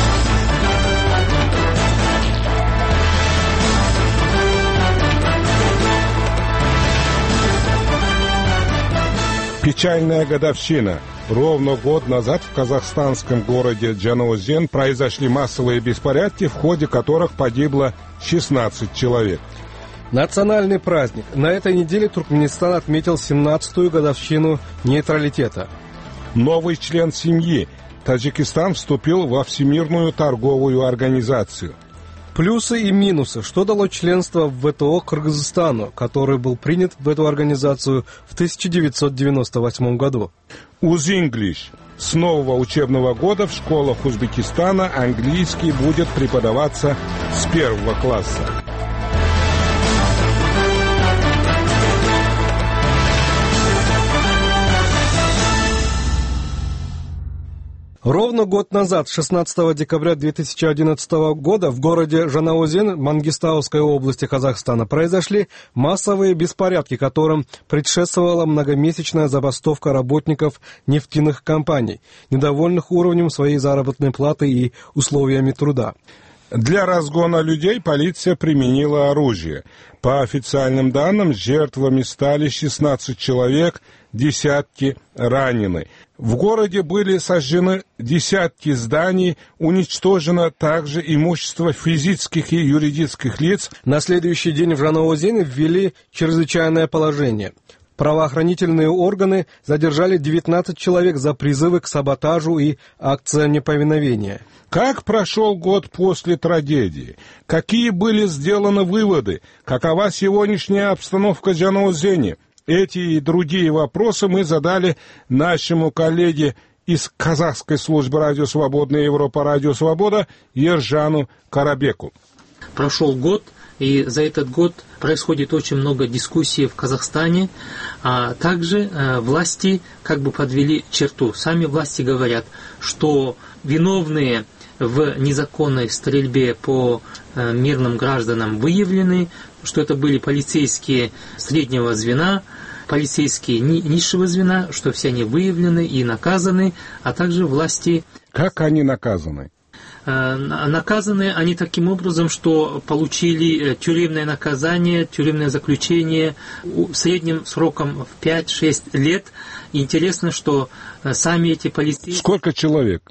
Печальная годовщина. Ровно год назад в казахстанском городе Джанаозен произошли массовые беспорядки, в ходе которых погибло шестнадцать человек. Национальный праздник. На этой неделе Туркменистан отметил семнадцатую годовщину нейтралитета. Новый член семьи. Таджикистан вступил во Всемирную торговую организацию. Плюсы и минусы. Что дало членство в ВТО Кыргызстану, который был принят в эту организацию в тысяча девятьсот девяносто восьмом году? Узинглиш. С нового учебного года в школах Узбекистана английский будет преподаваться с первого класса. Ровно год назад, шестнадцатого декабря две тысячи одиннадцатого года, в городе Жанаозен Мангистауской области Казахстана произошли массовые беспорядки, которым предшествовала многомесячная забастовка работников нефтяных компаний, недовольных уровнем своей заработной платы и условиями труда. Для разгона людей полиция применила оружие. По официальным данным, жертвами стали шестнадцать человек, десятки ранены. В городе были сожжены десятки зданий, уничтожено также имущество физических и юридических лиц. На следующий день в Жанаозене ввели чрезвычайное положение. Правоохранительные органы задержали девятнадцать человек за призывы к саботажу и акция неповиновения. Как прошел год после трагедии? Какие были сделаны выводы? Какова сегодняшняя обстановка в Джанаозене? Эти и другие вопросы мы задали нашему коллеге из казахской службы «Радио Свободная Европа», «Радио Свобода» Ержану Карабеку. Прошел год, и за этот год происходит очень много дискуссий в Казахстане, а также э, власти как бы подвели черту. Сами власти говорят, что виновные в незаконной стрельбе по э, мирным гражданам выявлены, что это были полицейские среднего звена, полицейские ни, низшего звена, что все они выявлены и наказаны, а также власти... Как они наказаны? Э, наказаны они таким образом, что получили тюремное наказание, тюремное заключение средним сроком в пять-шесть лет. Интересно, что сами эти полицейские... Сколько человек?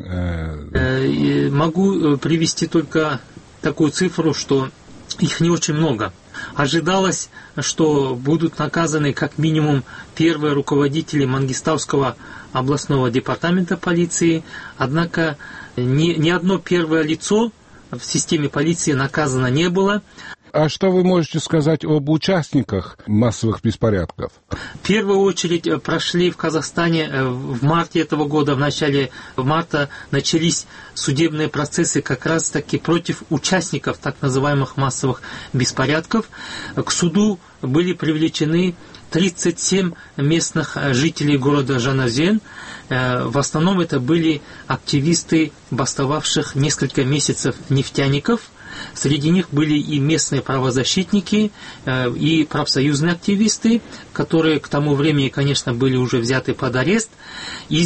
Э, могу привести только такую цифру, что их не очень много. Ожидалось, что будут наказаны как минимум первые руководители Мангистауского областного департамента полиции, однако ни, ни одно первое лицо в системе полиции наказано не было. А что вы можете сказать об участниках массовых беспорядков? В первую очередь прошли в Казахстане в марте этого года, в начале марта начались судебные процессы как раз-таки против участников так называемых массовых беспорядков. К суду были привлечены тридцать семь местных жителей города Жанаозен. В основном это были активисты, бастовавших несколько месяцев нефтяников. Среди них были и местные правозащитники, и профсоюзные активисты, которые к тому времени, конечно, были уже взяты под арест. И,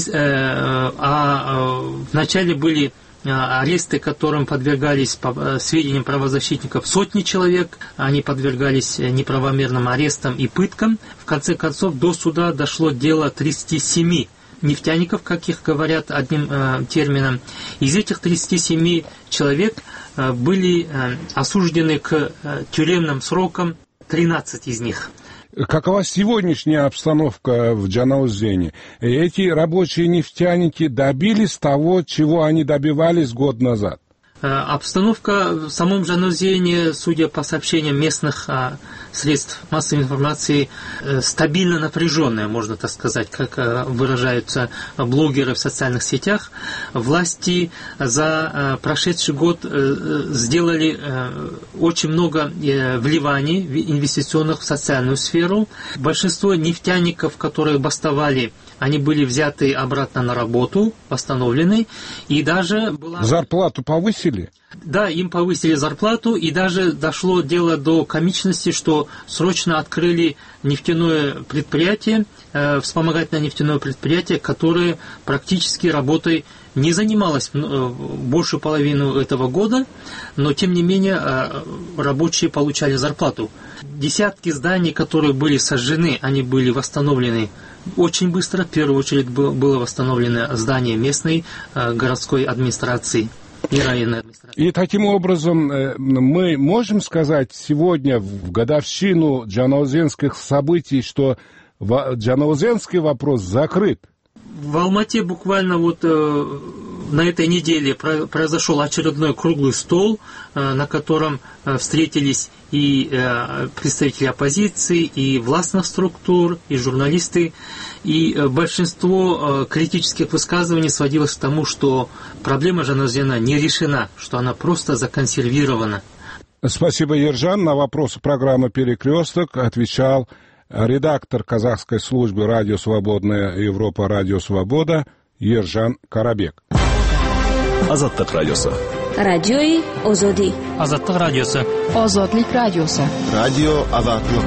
а вначале были аресты, которым подвергались, по сведениям правозащитников, сотни человек. Они подвергались неправомерным арестам и пыткам. В конце концов, до суда дошло дело тридцати семи нефтяников, как их говорят одним э, термином. Из этих тридцати семи человек э, были э, осуждены к э, тюремным срокам тринадцать из них. Какова сегодняшняя обстановка в Джанаозене? Эти рабочие нефтяники добились того, чего они добивались год назад? Обстановка в самом Жанаозене, судя по сообщениям местных а, средств массовой информации, э, стабильно напряженная, можно так сказать, как э, выражаются блогеры в социальных сетях. Власти за э, прошедший год э, сделали э, очень много э, вливаний инвестиционных в социальную сферу. Большинство нефтяников, которые бастовали, они были взяты обратно на работу, восстановлены, и даже была... Зарплату повысили? Да, им повысили зарплату, и даже дошло дело до комичности, что срочно открыли нефтяное предприятие, э, вспомогательное нефтяное предприятие, которое практически работой не занималось э, большую половину этого года, но тем не менее э, рабочие получали зарплату. Десятки зданий, которые были сожжены, они были восстановлены очень быстро. В первую очередь было восстановлено здание местной э, городской администрации и районной администрации. И таким образом э, мы можем сказать сегодня, в годовщину джанаозенских событий, что джанаозенский вопрос закрыт? В Алмате буквально вот э, на этой неделе произошел очередной круглый стол, э, на котором э, встретились и э, представители оппозиции, и властных структур, и журналисты. И э, большинство э, критических высказываний сводилось к тому, что проблема Жанаозена не решена, что она просто законсервирована. Спасибо, Ержан. На вопросы программы «Перекресток» отвечал редактор казахской службы «Радио Свободная Европа», «Радио Свобода» Ержан Карабек. Азаттык радиосы. Радиои Озоди. Азаттык радиосы. Озодлик радиосы. Радио Азаттык.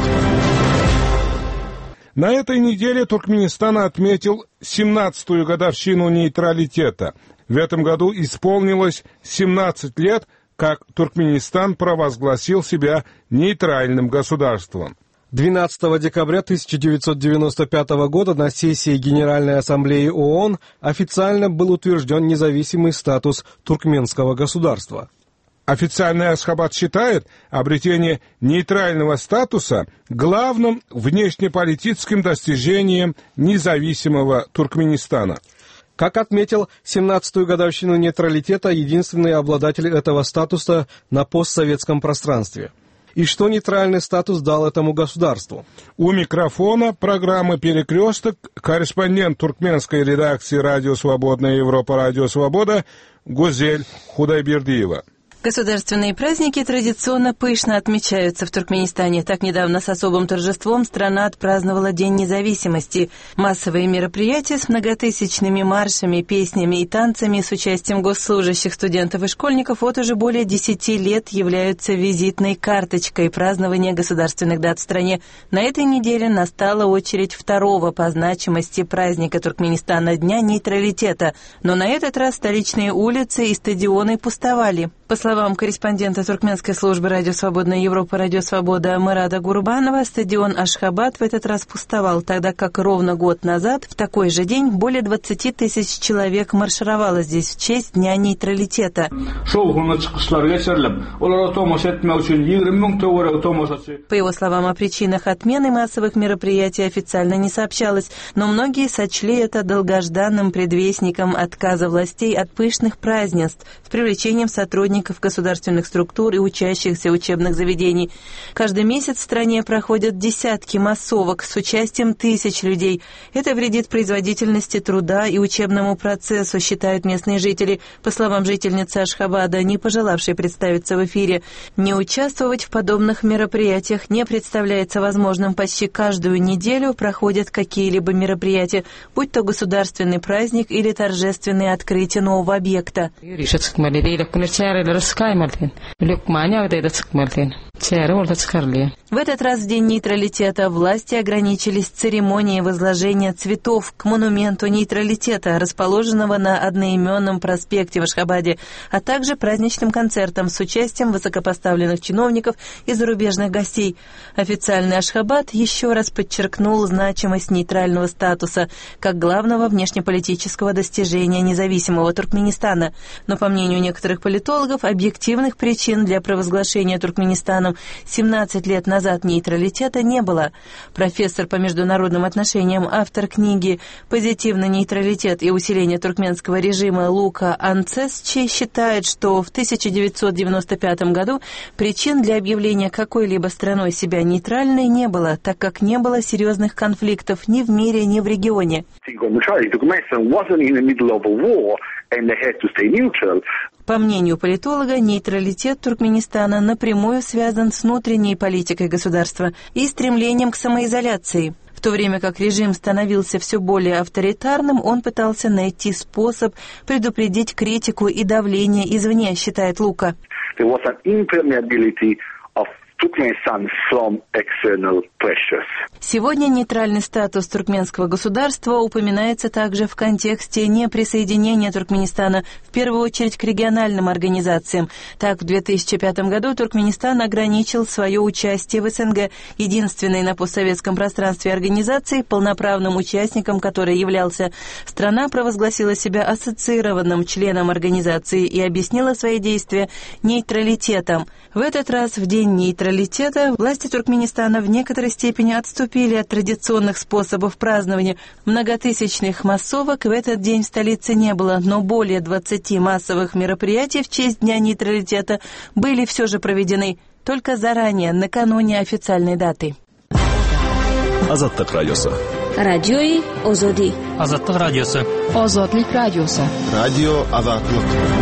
На этой неделе Туркменистан отметил семнадцатую годовщину нейтралитета. В этом году исполнилось семнадцать лет, как Туркменистан провозгласил себя нейтральным государством. двенадцатого декабря тысяча девятьсот девяносто пятого года на сессии Генеральной Ассамблеи ООН официально был утвержден независимый статус туркменского государства. Официальный Ашхабад считает обретение нейтрального статуса главным внешнеполитическим достижением независимого Туркменистана. Как отметил семнадцатую годовщину нейтралитета единственный обладатель этого статуса на постсоветском пространстве. И что нейтральный статус дал этому государству? У микрофона программы «Перекресток» корреспондент туркменской редакции «Радио Свободная Европа», «Радио Свобода» Гузель Худайбердиева. Государственные праздники традиционно пышно отмечаются в Туркменистане. Так недавно с особым торжеством страна отпраздновала День независимости. Массовые мероприятия с многотысячными маршами, песнями и танцами с участием госслужащих, студентов и школьников вот уже более десяти лет являются визитной карточкой празднования государственных дат в стране. На этой неделе настала очередь второго по значимости праздника Туркменистана — Дня нейтралитета. Но на этот раз столичные улицы и стадионы пустовали. По словам корреспондента туркменской службы «Радио Свободная Европа», «Радио Свобода» Мурада Гурбанова, стадион Ашхабад в этот раз пустовал, тогда как ровно год назад, в такой же день, более двадцати тысяч человек маршировало здесь в честь Дня нейтралитета. По его словам, о причинах отмены массовых мероприятий официально не сообщалось, но многие сочли это долгожданным предвестником отказа властей от пышных празднеств с привлечением сотрудников государственных структур и учащихся учебных заведений. Каждый месяц в стране проходят десятки массовок с участием тысяч людей. Это вредит производительности труда и учебному процессу, считают местные жители. По словам жительницы Ашхабада, не пожелавшей представиться в эфире, не участвовать в подобных мероприятиях не представляется возможным. Почти каждую неделю проходят какие-либо мероприятия, будь то государственный праздник или торжественное открытие нового объекта. В этот раз в День нейтралитета власти ограничились церемонией возложения цветов к монументу нейтралитета, расположенного на одноименном проспекте в Ашхабаде, а также праздничным концертом с участием высокопоставленных чиновников и зарубежных гостей. Официальный Ашхабад еще раз подчеркнул значимость нейтрального статуса как главного внешнеполитического достижения независимого Туркменистана. Но, по мнению некоторых политологов, объективных причин для провозглашения Туркменистаном семнадцать лет назад нейтралитета не было. Профессор по международным отношениям, автор книги «Позитивный нейтралитет и усиление туркменского режима» Лука Анцесчи считает, что в тысяча девятьсот девяносто пятом году причин для объявления какой-либо страной себя нейтральной не было, так как не было серьезных конфликтов ни в мире, ни в регионе. По мнению политолога, нейтралитет Туркменистана напрямую связан с внутренней политикой государства и стремлением к самоизоляции. В то время как режим становился все более авторитарным, он пытался найти способ предупредить критику и давление извне, считает Лука. Сегодня нейтральный статус туркменского государства упоминается также в контексте неприсоединения Туркменистана, в первую очередь к региональным организациям. Так, в две тысячи пятом году Туркменистан ограничил свое участие в СНГ, единственной на постсоветском пространстве организации, полноправным участником которой являлся. Страна провозгласила себя ассоциированным членом организации и объяснила свои действия нейтралитетом. В этот раз, в день нейтралитета, власти Туркменистана в некоторой степени отступили от традиционных способов празднования. Многотысячных массовок в этот день в столице не было, но более двадцати массовых мероприятий в честь Дня нейтралитета были все же проведены, только заранее, накануне официальной даты. Азаттык радиосы. Радиои Озоди. Азаттык радиосы. Озодлик радиосы. Радио Азаттык.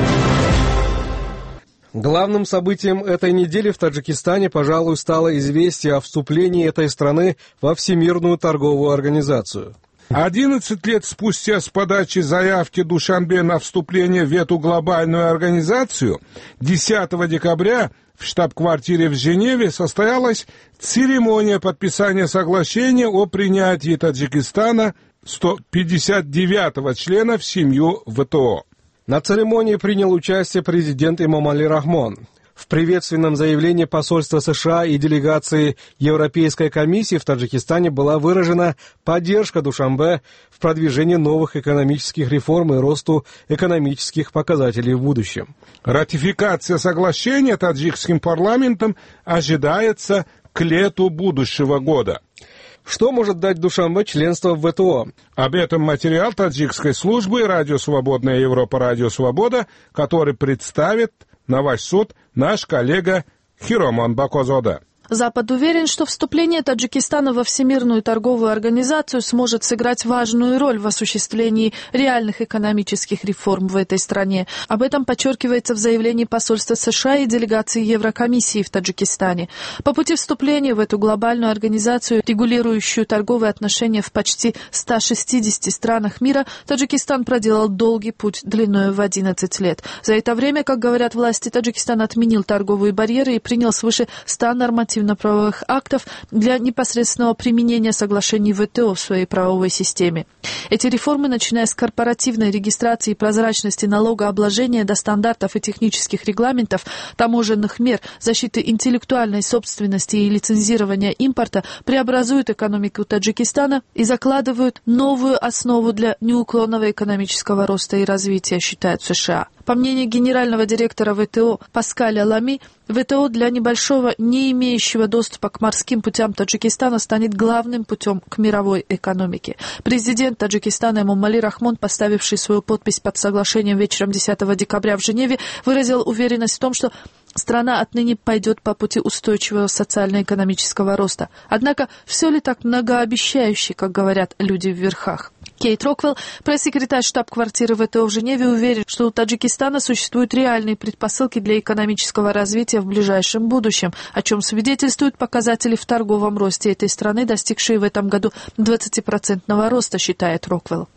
Главным событием этой недели в Таджикистане, пожалуй, стало известие о вступлении этой страны во Всемирную торговую организацию. одиннадцать лет спустя с подачи заявки Душанбе на вступление в эту глобальную организацию, десятого декабря в штаб-квартире в Женеве состоялась церемония подписания соглашения о принятии Таджикистана, сто пятьдесят девятого члена, в семью ВТО. На церемонии принял участие президент Эмомали Рахмон. В приветственном заявлении посольства США и делегации Европейской комиссии в Таджикистане была выражена поддержка Душанбе в продвижении новых экономических реформ и росту экономических показателей в будущем. Ратификация соглашения таджикским парламентом ожидается к лету будущего года. Что может дать Душанбе членство в ВТО? Об этом материал таджикской службы «Радио Свободная Европа», «Радио Свобода», который представит на ваш суд наш коллега Хиромон Бакозода. Запад уверен, что вступление Таджикистана во Всемирную торговую организацию сможет сыграть важную роль в осуществлении реальных экономических реформ в этой стране. Об этом подчеркивается в заявлении посольства США и делегации Еврокомиссии в Таджикистане. По пути вступления в эту глобальную организацию, регулирующую торговые отношения в почти ста шестидесяти странах мира, Таджикистан проделал долгий путь длиной в одиннадцать лет. За это время, как говорят власти, Таджикистан отменил торговые барьеры и принял свыше ста нормативных правовых актов для непосредственного применения соглашений ВТО в своей правовой системе. Эти реформы, начиная с корпоративной регистрации и прозрачности налогообложения до стандартов и технических регламентов, таможенных мер, защиты интеллектуальной собственности и лицензирования импорта, преобразуют экономику Таджикистана и закладывают новую основу для неуклонного экономического роста и развития, считают США. По мнению генерального директора ВТО Паскаля Лами, ВТО для небольшого, не имеющего доступа к морским путям Таджикистана станет главным путем к мировой экономике. Президент Таджикистана Эмомали Рахмон, поставивший свою подпись под соглашением вечером десятого декабря в Женеве, выразил уверенность в том, что страна отныне пойдет по пути устойчивого социально-экономического роста. Однако, все ли так многообещающе, как говорят люди в верхах? Кейт Роквелл, пресс-секретарь штаб-квартиры ВТО в Женеве, уверен, что у Таджикистана существуют реальные предпосылки для экономического развития в ближайшем будущем, о чем свидетельствуют показатели в торговом росте этой страны, достигшие в этом году двадцатипроцентного роста, считает Роквелл.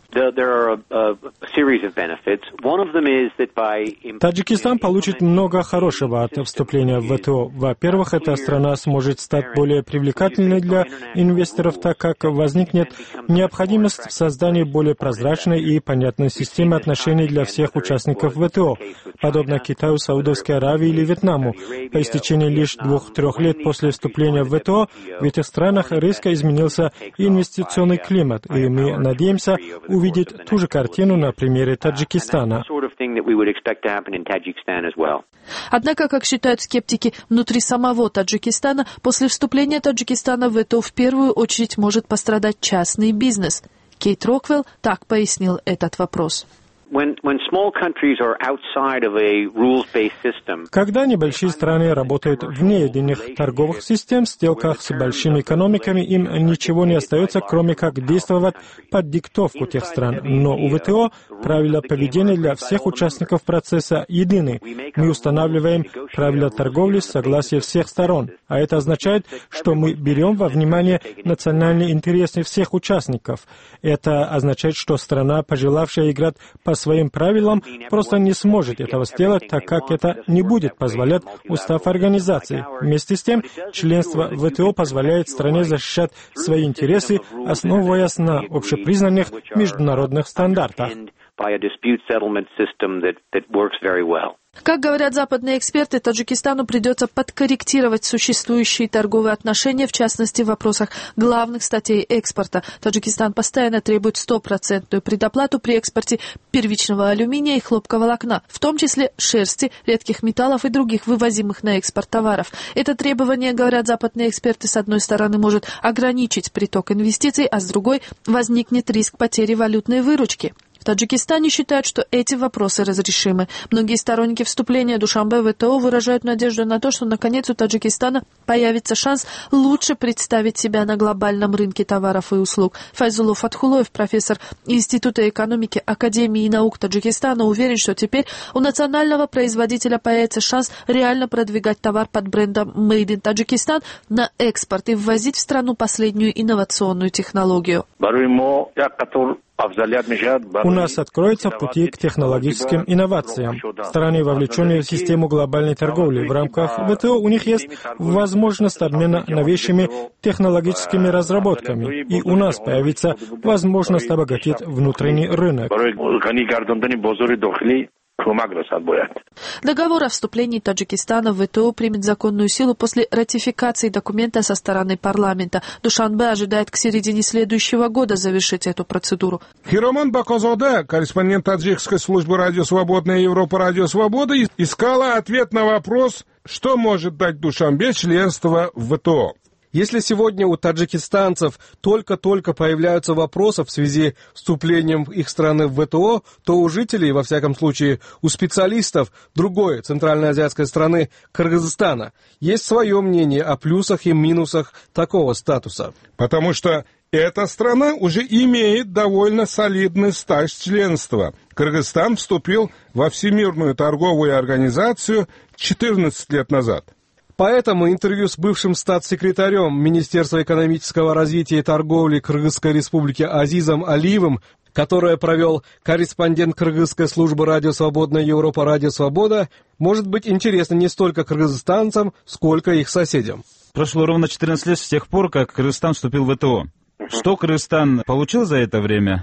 Таджикистан получит много хорошего от вступления в ВТО. Во-первых, эта страна сможет стать более привлекательной для инвесторов, так как возникнет необходимость в создании более прозрачной и понятной системы отношений для всех участников ВТО, подобно Китаю, Саудовской Аравии или Вьетнаму. По истечении лишь двух-трех лет после вступления в ВТО в этих странах резко изменился инвестиционный климат, и мы надеемся увидеть ту же картину на примере Таджикистана. Однако, как считают скептики, внутри самого Таджикистана, после вступления Таджикистана в ВТО в первую очередь может пострадать частный бизнес. Кейт Роквелл так пояснил этот вопрос. Когда небольшие страны работают вне единых торговых систем, в сделках с большими экономиками им ничего не остается, кроме как действовать под диктовку тех стран. Но у ВТО правила поведения для всех участников процесса едины. Мы устанавливаем правила торговли с согласия всех сторон. А это означает, что мы берем во внимание национальные интересы всех участников. Это означает, что страна, пожелавшая играть по своим правилам, просто не сможет этого сделать, так как это не будет позволять устав организации. Вместе с тем, членство в ВТО позволяет стране защищать свои интересы, основываясь на общепризнанных международных стандартах. Как говорят западные эксперты, Таджикистану придется подкорректировать существующие торговые отношения, в частности, в вопросах главных статей экспорта. Таджикистан постоянно требует стопроцентную предоплату при экспорте первичного алюминия и хлопковолокна, в том числе шерсти, редких металлов и других вывозимых на экспорт товаров. Это требование, говорят западные эксперты, с одной стороны может ограничить приток инвестиций, а с другой возникнет риск потери валютной выручки. В Таджикистане считают, что эти вопросы разрешимы. Многие сторонники вступления Душанбе в ВТО выражают надежду на то, что наконец у Таджикистана появится шанс лучше представить себя на глобальном рынке товаров и услуг. Файзулло Фатхулоев, профессор Института экономики Академии наук Таджикистана, уверен, что теперь у национального производителя появится шанс реально продвигать товар под брендом Made in Таджикистан на экспорт и ввозить в страну последнюю инновационную технологию. У нас откроются пути к технологическим инновациям. Страны, вовлеченные в систему глобальной торговли, в рамках ВТО у них есть возможность обмена новейшими технологическими разработками, и у нас появится возможность обогатить внутренний рынок. Договор о вступлении Таджикистана в ВТО примет законную силу после ратификации документа со стороны парламента. Душанбе ожидает к середине следующего года завершить эту процедуру. Хиромон Бакозода, корреспондент таджикской службы «Радио Свободная Европа», «Радио Свобода», искала ответ на вопрос, что может дать Душанбе членство в ВТО. Если сегодня у таджикистанцев только-только появляются вопросы в связи с вступлением их страны в ВТО, то у жителей, во всяком случае у специалистов другой центральноазиатской страны, Кыргызстана, есть свое мнение о плюсах и минусах такого статуса. Потому что эта страна уже имеет довольно солидный стаж членства. Кыргызстан вступил во Всемирную торговую организацию четырнадцать лет назад. Поэтому интервью с бывшим статс-секретарем Министерства экономического развития и торговли Кыргызской республики Азизом Алиевым, которое провел корреспондент кыргызской службы «Радио Свободная Европа», «Радио Свобода», может быть интересно не столько кыргызстанцам, сколько их соседям. Прошло ровно четырнадцать лет с тех пор, как Кыргызстан вступил в ВТО. Что Кыргызстан получил за это время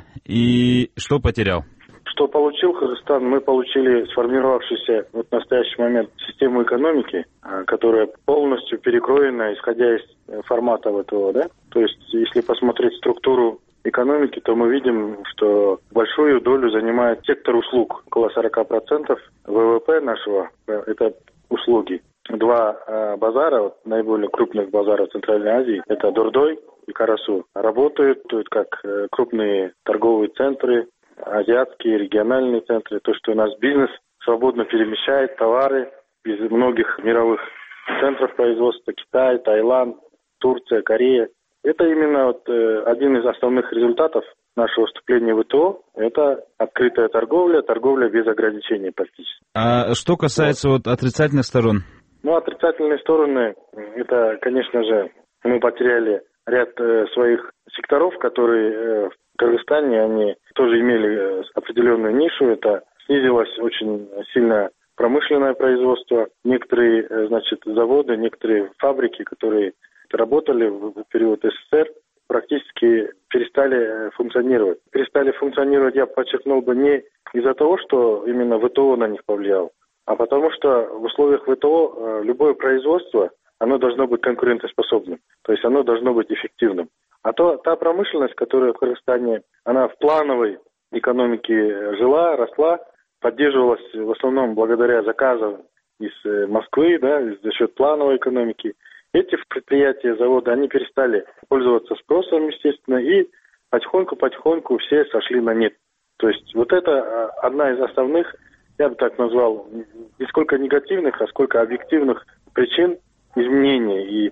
и что потерял? Что получил Кыргызстан? Мы получили сформировавшуюся в настоящий момент систему экономики, которая полностью перекроена, исходя из формата ВТО, да? То есть, если посмотреть структуру экономики, то мы видим, что большую долю занимает сектор услуг. Около сорок процентов ВВП нашего – это услуги. Два э, базара, вот, наиболее крупных базаров Центральной Азии, это Дордой и Карасу, работают как э, крупные торговые центры, азиатские, региональные центры. То, что у нас бизнес свободно перемещает товары из многих мировых центров производства: Китай, Таиланд, Турция, Корея. Это именно вот, э, один из основных результатов нашего вступления в ВТО. Это открытая торговля, торговля без ограничений практически. А что касается вот, отрицательных сторон? Ну, отрицательные стороны, это, конечно же, мы потеряли ряд э, своих секторов, которые э, в Кыргызстане, они тоже имели э, определенную нишу. Это снизилось очень сильно промышленное производство. Некоторые, э, значит, заводы, некоторые фабрики, которые работали в период СССР, практически перестали функционировать. Перестали функционировать, я подчеркнул бы, не из-за того, что именно ВТО на них повлиял, а потому что в условиях ВТО любое производство, оно должно быть конкурентоспособным, то есть оно должно быть эффективным. А то та промышленность, которая в Кыргызстане, она в плановой экономике жила, росла, поддерживалась в основном благодаря заказам из Москвы, да, за счет плановой экономики. Эти предприятия, заводы, они перестали пользоваться спросом, естественно, и потихоньку-потихоньку все сошли на нет. То есть вот это одна из основных, я бы так назвал, не сколько негативных, а сколько объективных причин изменений. И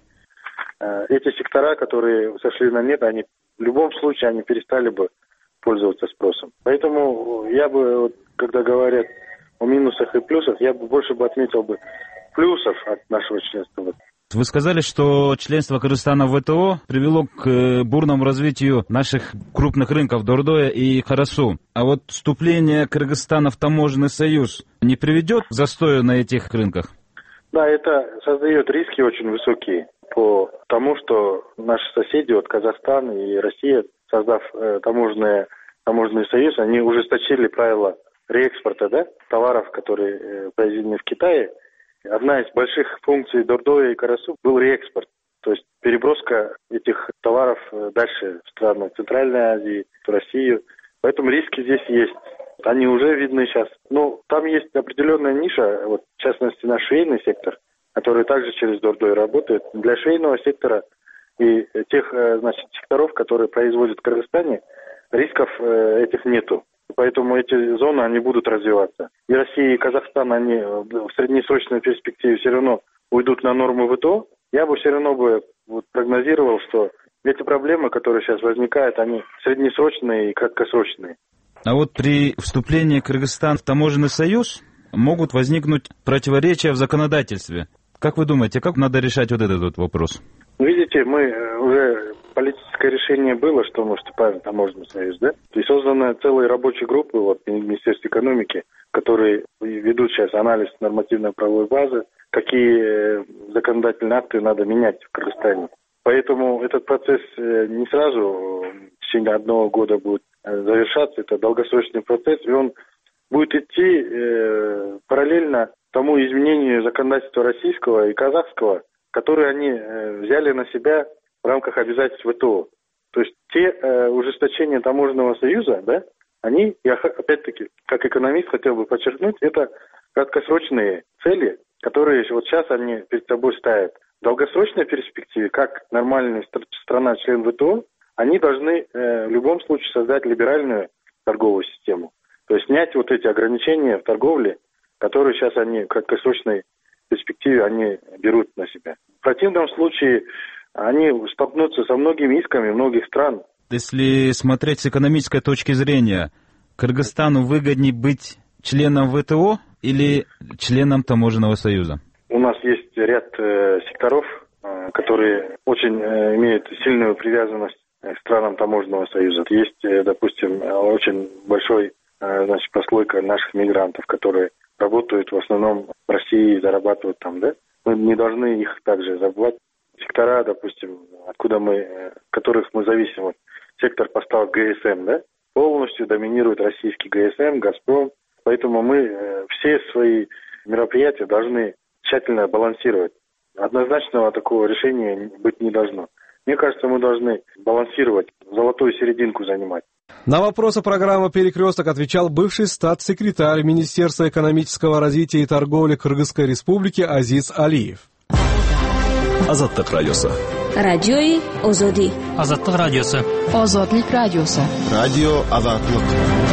э, эти сектора, которые сошли на нет, они в любом случае они перестали бы пользоваться спросом. Поэтому я бы, вот, когда говорят о минусах и плюсах, я бы больше бы отметил бы плюсов от нашего членства. Вы сказали, что членство Кыргызстана в ВТО привело к бурному развитию наших крупных рынков Дордоя и Карасу. А вот вступление Кыргызстана в таможенный союз не приведет к застою на этих рынках? Да, это создает риски очень высокие по тому, что наши соседи, вот Казахстан и Россия, создав э, таможенный, таможенный союз, они ужесточили правила реэкспорта, да, товаров, которые э, произведены в Китае. Одна из больших функций Дордоя и Карасу был реэкспорт, то есть переброска этих товаров дальше в страны Центральной Азии, в Россию. Поэтому риски здесь есть. Они уже видны сейчас. Но там есть определенная ниша, вот, в частности, наш швейный сектор, который также через Дордой работает. Для швейного сектора и тех, значит, секторов, которые производят в Кыргызстане, рисков этих нету. Поэтому эти зоны, они будут развиваться. И Россия, и Казахстан, они в среднесрочной перспективе все равно уйдут на норму ВТО. Я бы все равно бы вот прогнозировал, что эти проблемы, которые сейчас возникают, они среднесрочные и краткосрочные. А вот при вступлении Кыргызстана в таможенный союз могут возникнуть противоречия в законодательстве. Как вы думаете, как надо решать вот этот вот вопрос? Видите, мы уже политическое решение было, что мы вступаем в таможенный союз, да? И созданы целые рабочие группы вот, в Министерстве экономики, которые ведут сейчас анализ нормативно-правовой базы, какие законодательные акты надо менять в Кыргызстане. Поэтому этот процесс не сразу в течение одного года будет завершаться, это долгосрочный процесс, и он будет идти э, параллельно тому изменению законодательства российского и казахского, которые они э, взяли на себя в рамках обязательств ВТО. То есть те э, ужесточения таможенного союза, да, они, я опять-таки, как экономист хотел бы подчеркнуть, это краткосрочные цели, которые вот сейчас они перед собой ставят. В долгосрочной перспективе, как нормальная страна-член ВТО, они должны э, в любом случае создать либеральную торговую систему. То есть снять вот эти ограничения в торговле, которые сейчас они в краткосрочной перспективе они берут на себя. В противном случае они столкнутся со многими исками многих стран. Если смотреть с экономической точки зрения, Кыргызстану выгоднее быть членом ВТО или членом таможенного союза? У нас есть ряд э, секторов, э, которые очень э, имеют сильную привязанность к странам таможенного союза. Есть, э, допустим, очень большой э, значит, прослойка наших мигрантов, которые работают в основном в России и зарабатывают там, да? Мы не должны их также забывать. Сектора, допустим, откуда мы, которых мы зависим, вот, сектор поставок ГСМ, да? Полностью доминирует российский ГСМ, Газпром. Поэтому мы э, все свои мероприятия должны тщательно балансировать. Однозначного такого решения быть не должно. Мне кажется, мы должны балансировать, золотую серединку занимать. На вопросы программы «Перекресток» отвечал бывший статс-секретарь Министерства экономического развития и торговли Кыргызской республики Азиз Алиев. Азаттык радиосы. Радиои Озоди. Азаттык радиосы. Озодлик радиосы. Радио Азаттык.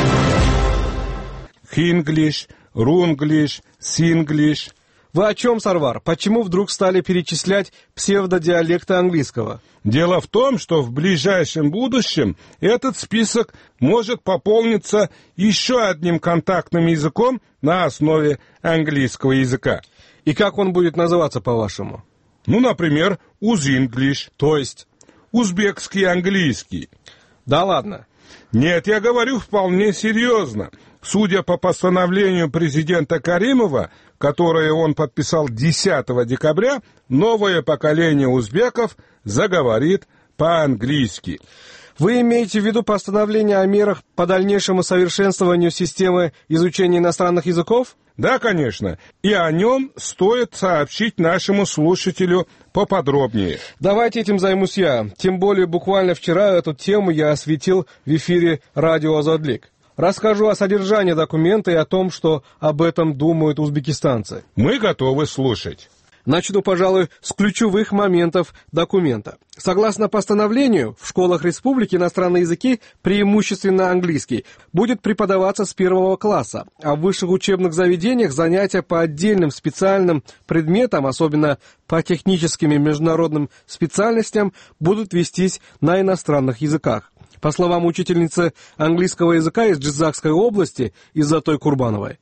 Хинглиш, Рунглиш, Синглиш. Вы о чем, Сарвар? Почему вдруг стали перечислять псевдодиалекты английского? Дело в том, что в ближайшем будущем этот список может пополниться еще одним контактным языком на основе английского языка. И как он будет называться, по-вашему? Ну, например, узинглиш. То есть? Узбекский английский. Да ладно? Нет, я говорю вполне серьезно. Судя по постановлению президента Каримова, которое он подписал десятого декабря, новое поколение узбеков заговорит по-английски. Вы имеете в виду постановление о мерах по дальнейшему совершенствованию системы изучения иностранных языков? Да, конечно. И о нем стоит сообщить нашему слушателю поподробнее. Давайте этим займусь я. Тем более буквально вчера эту тему я осветил в эфире радио «Азодлик». Расскажу о содержании документа и о том, что об этом думают узбекистанцы. Мы готовы слушать. Начну, пожалуй, с ключевых моментов документа. Согласно постановлению, в школах республики иностранные языки, преимущественно английский, будет преподаваться с первого класса, а в высших учебных заведениях занятия по отдельным специальным предметам, особенно по техническим и международным специальностям, будут вестись на иностранных языках. По словам учительницы английского языка из Джизакской области Иззатой Курбановой.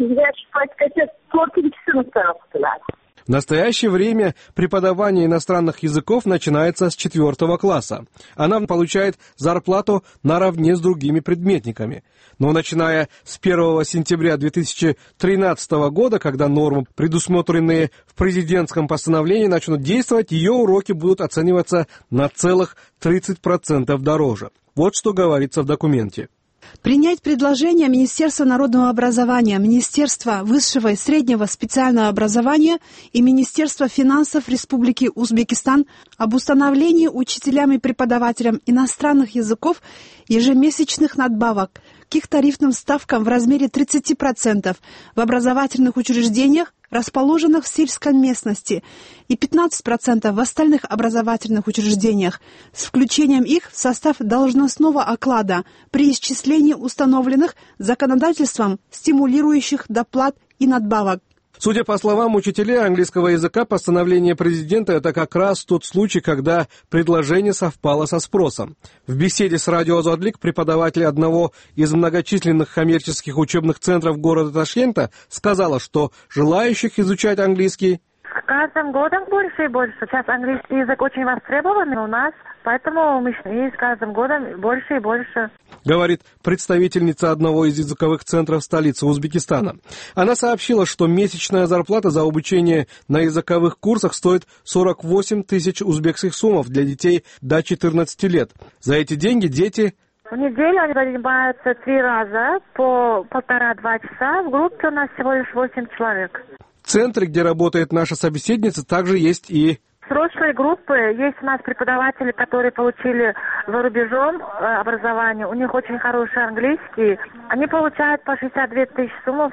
В настоящее время преподавание иностранных языков начинается с четвертого класса. Она получает зарплату наравне с другими предметниками. Но начиная с первого сентября две тысячи тринадцатого года, когда нормы, предусмотренные в президентском постановлении, начнут действовать, ее уроки будут оцениваться на целых тридцать процентов дороже. Вот что говорится в документе. Принять предложение Министерства народного образования, Министерства высшего и среднего специального образования и Министерства финансов Республики Узбекистан об установлении учителям и преподавателям иностранных языков ежемесячных надбавок к их тарифным ставкам в размере тридцать процентов в образовательных учреждениях, расположенных в сельской местности, и пятнадцать процентов в остальных образовательных учреждениях, с включением их в состав должностного оклада при исчислении установленных законодательством стимулирующих доплат и надбавок. Судя по словам учителей английского языка, постановление президента – это как раз тот случай, когда предложение совпало со спросом. В беседе с радио Азатлык преподаватель одного из многочисленных коммерческих учебных центров города Ташкента сказала, что желающих изучать английский с каждым годом больше и больше. Сейчас английский язык очень востребован у нас, поэтому мы с каждым годом больше и больше. Говорит представительница одного из языковых центров столицы Узбекистана. Она сообщила, что месячная зарплата за обучение на языковых курсах стоит сорок восемь тысяч узбекских сомов для детей до четырнадцати лет. За эти деньги дети... В неделю они занимаются три раза по полтора-два часа. В группе у нас всего лишь восемь человек. В центре, где работает наша собеседница, также есть и... Взрослые группы, есть у нас преподаватели, которые получили за рубежом образование, у них очень хороший английский, они получают по шестьдесят две тысячи сомов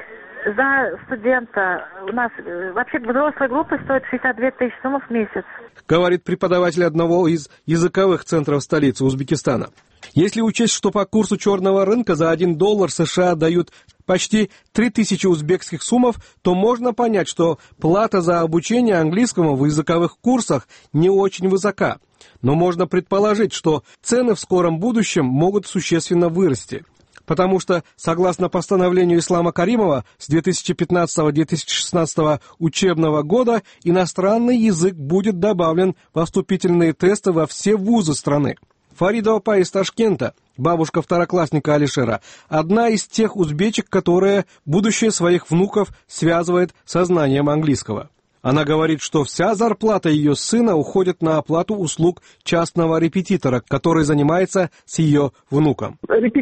за студента. У нас вообще взрослая группа стоит шестьдесят две тысячи сомов в месяц. Говорит преподаватель одного из языковых центров столицы Узбекистана. Если учесть, что по курсу черного рынка за один доллар США дают почти три тысячи узбекских сомов, то можно понять, что плата за обучение английскому в языковых курсах не очень высока. Но можно предположить, что цены в скором будущем могут существенно вырасти. Потому что, согласно постановлению Ислама Каримова с две тысячи пятнадцатого — две тысячи шестнадцатого учебного года, иностранный язык будет добавлен во вступительные тесты во все вузы страны. Фарида Опа из Ташкента, бабушка второклассника Алишера, одна из тех узбечек, которая будущее своих внуков связывает со знанием английского. Она говорит, что вся зарплата ее сына уходит на оплату услуг частного репетитора, который занимается с ее внуком.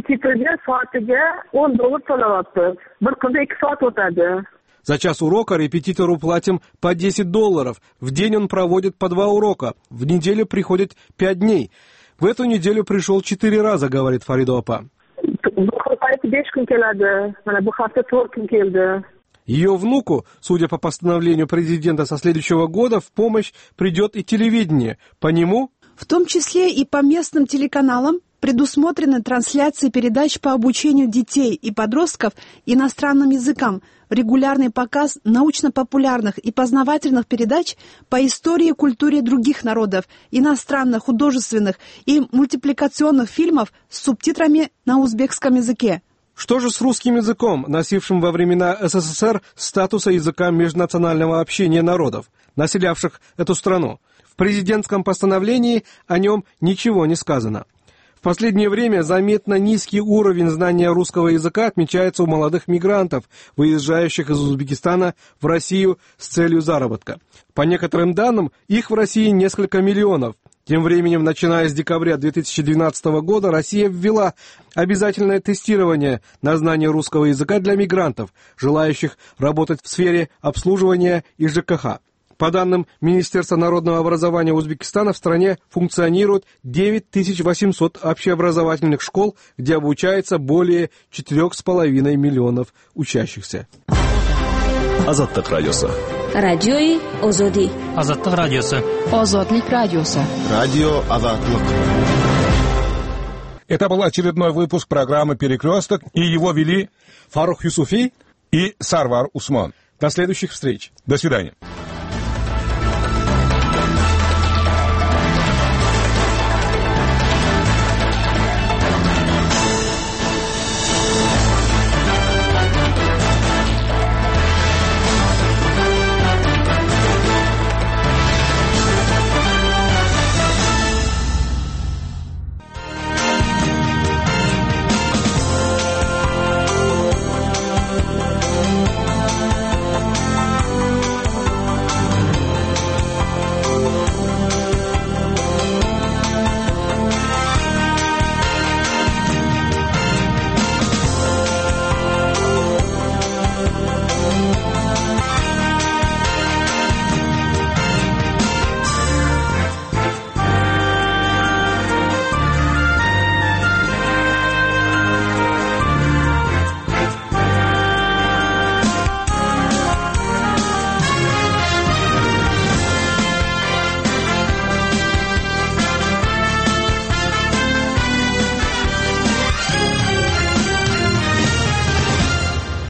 За час урока репетитору платим по десять долларов. В день он проводит по два урока. В неделю приходит пять дней. В эту неделю пришел четыре раза, говорит Фарида Опа. Ее внуку, судя по постановлению президента со следующего года, в помощь придет и телевидение. По нему... В том числе и по местным телеканалам предусмотрены трансляции передач по обучению детей и подростков иностранным языкам, регулярный показ научно-популярных и познавательных передач по истории и культуре других народов, иностранных, художественных и мультипликационных фильмов с субтитрами на узбекском языке. Что же с русским языком, носившим во времена СССР статуса языка межнационального общения народов, населявших эту страну? В президентском постановлении о нем ничего не сказано. В последнее время заметно низкий уровень знания русского языка отмечается у молодых мигрантов, выезжающих из Узбекистана в Россию с целью заработка. По некоторым данным, их в России несколько миллионов. Тем временем, начиная с декабря две тысячи двенадцатого года, Россия ввела обязательное тестирование на знание русского языка для мигрантов, желающих работать в сфере обслуживания и ЖКХ. По данным Министерства народного образования Узбекистана, в стране функционирует девять тысяч восемьсот общеобразовательных школ, где обучается более четырех с половиной миллионов учащихся. Азаттык радиосы. Радиои Озоди. Азаттык радиосы. Озодлик радиосы. Радио Азатлык. Это был очередной выпуск программы «Перекресток», и его вели Фарух Юсуфи и Сарвар Усман. До следующих встреч. До свидания.